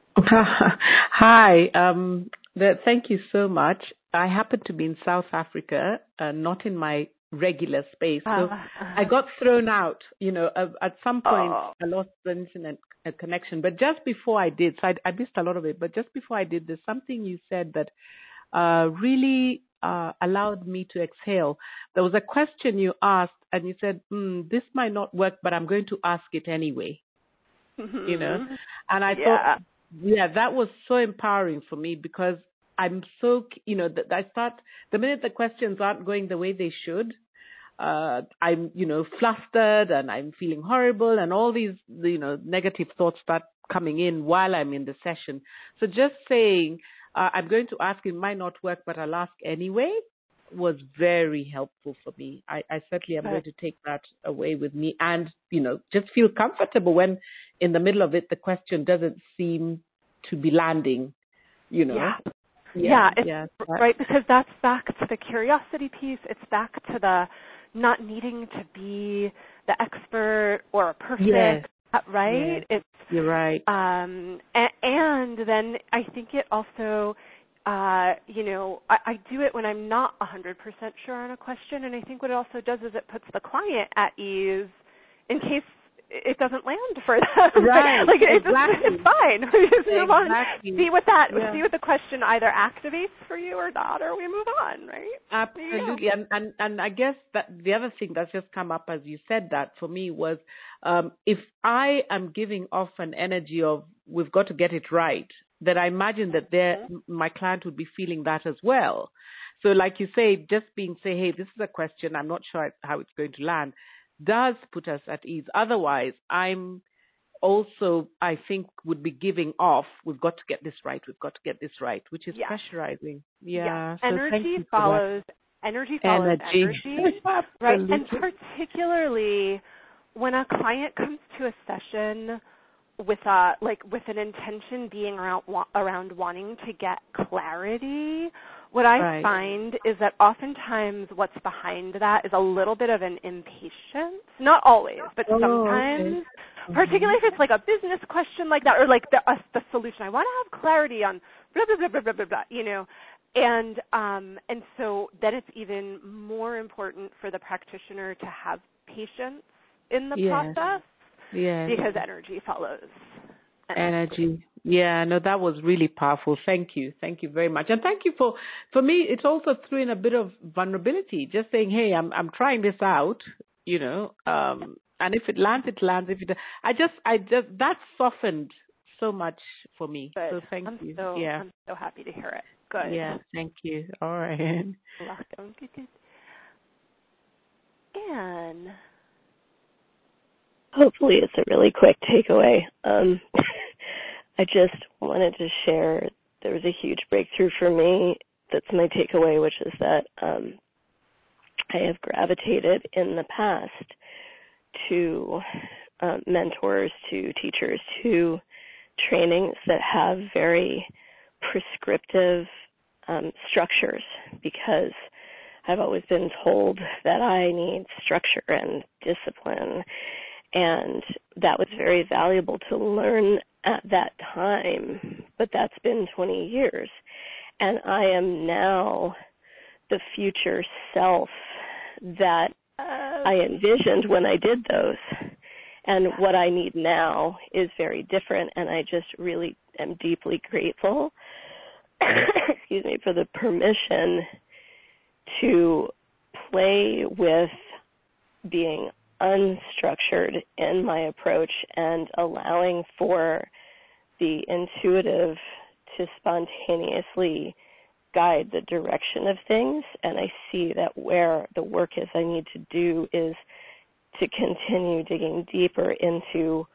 S10: Hi. Um, the, thank you so much. I happen to be in South Africa, uh, not in my regular space. So uh, I got thrown out, you know, uh, at some point oh. I lost the internet uh, connection. But just before I did, so I, I missed a lot of it, but just before I did, there's something you said that uh, really uh, allowed me to exhale. There was a question you asked and you said, mm, this might not work, but I'm going to ask it anyway. Mm-hmm. You know, and I yeah. thought, yeah, that was so empowering for me because I'm so, you know, that I start, the minute the questions aren't going the way they should, uh, I'm, you know, flustered and I'm feeling horrible and all these, you know, negative thoughts start coming in while I'm in the session. So just saying, uh, I'm going to ask, it might not work, but I'll ask anyway, was very helpful for me. I, I certainly am going to take that away with me and, you know, just feel comfortable when in the middle of it, the question doesn't seem to be landing, you know.
S1: Yeah. Yeah, yeah,
S10: yeah
S1: right, because that's back to the curiosity piece. It's back to the not needing to be the expert or perfect,
S10: yes.
S1: right?
S10: Yes.
S1: It's
S10: You're right.
S1: Um, and, and then I think it also, uh, you know, I, I do it when I'm not one hundred percent sure on a question, and I think what it also does is it puts the client at ease in case it doesn't land for them.
S10: Right.
S1: like it
S10: exactly.
S1: just, it's fine. We just move
S10: exactly.
S1: on. See what that
S10: yeah.
S1: see what the question either activates for you or not, or we move on, right?
S10: Absolutely.
S1: Yeah.
S10: And, and and I guess that the other thing that's just come up as you said that for me was um, if I am giving off an energy of we've got to get it right, then I imagine that there my client would be feeling that as well. So like you say, just being say, hey, this is a question, I'm not sure how it's going to land, does put us at ease. Otherwise, I'm also, I think, would be giving off, we've got to get this right, we've got to get this right, which is yes. pressurizing. Yeah.
S1: Yes.
S10: So
S1: energy follows, energy follows energy. energy right? And particularly when a client comes to a session with a, like with an intention being around, around wanting to get clarity, what I right. find is that oftentimes what's behind that is a little bit of an impatience. Not always, but oh, sometimes. Okay. Particularly if it's like a business question like that, or like the, uh, the solution. I want to have clarity on blah, blah, blah, blah, blah, blah, blah, you know. And um, and so then it's even more important for the practitioner to have patience in the yes. process yes. because energy follows energy.
S10: Energy. Yeah, no, that was really powerful. Thank you. Thank you very much. And thank you for, for me, it also threw in a bit of vulnerability, just saying, hey, I'm I'm trying this out, you know, um, and if it lands, it lands. If it, I just, I just, that softened so much for me.
S1: Good.
S10: So thank
S1: I'm
S10: you.
S1: So,
S10: yeah.
S1: I'm so happy to hear it. Good.
S10: Yeah, thank you. All right.
S1: Welcome. Good, good. Anne.
S11: Hopefully it's a really quick takeaway. Um, I just wanted to share there was a huge breakthrough for me. That's my takeaway, which is that um, I have gravitated in the past to um, mentors, to teachers, to trainings that have very prescriptive um, structures, because I've always been told that I need structure and discipline, and that was very valuable to learn at that time, but that's been twenty years, and I am now the future self that I envisioned when I did those. And what I need now is very different, and I just really am deeply grateful, excuse me, for the permission to play with being unstructured in my approach and allowing for the intuitive to spontaneously guide the direction of things. And I see that where the work is I need to do is to continue digging deeper into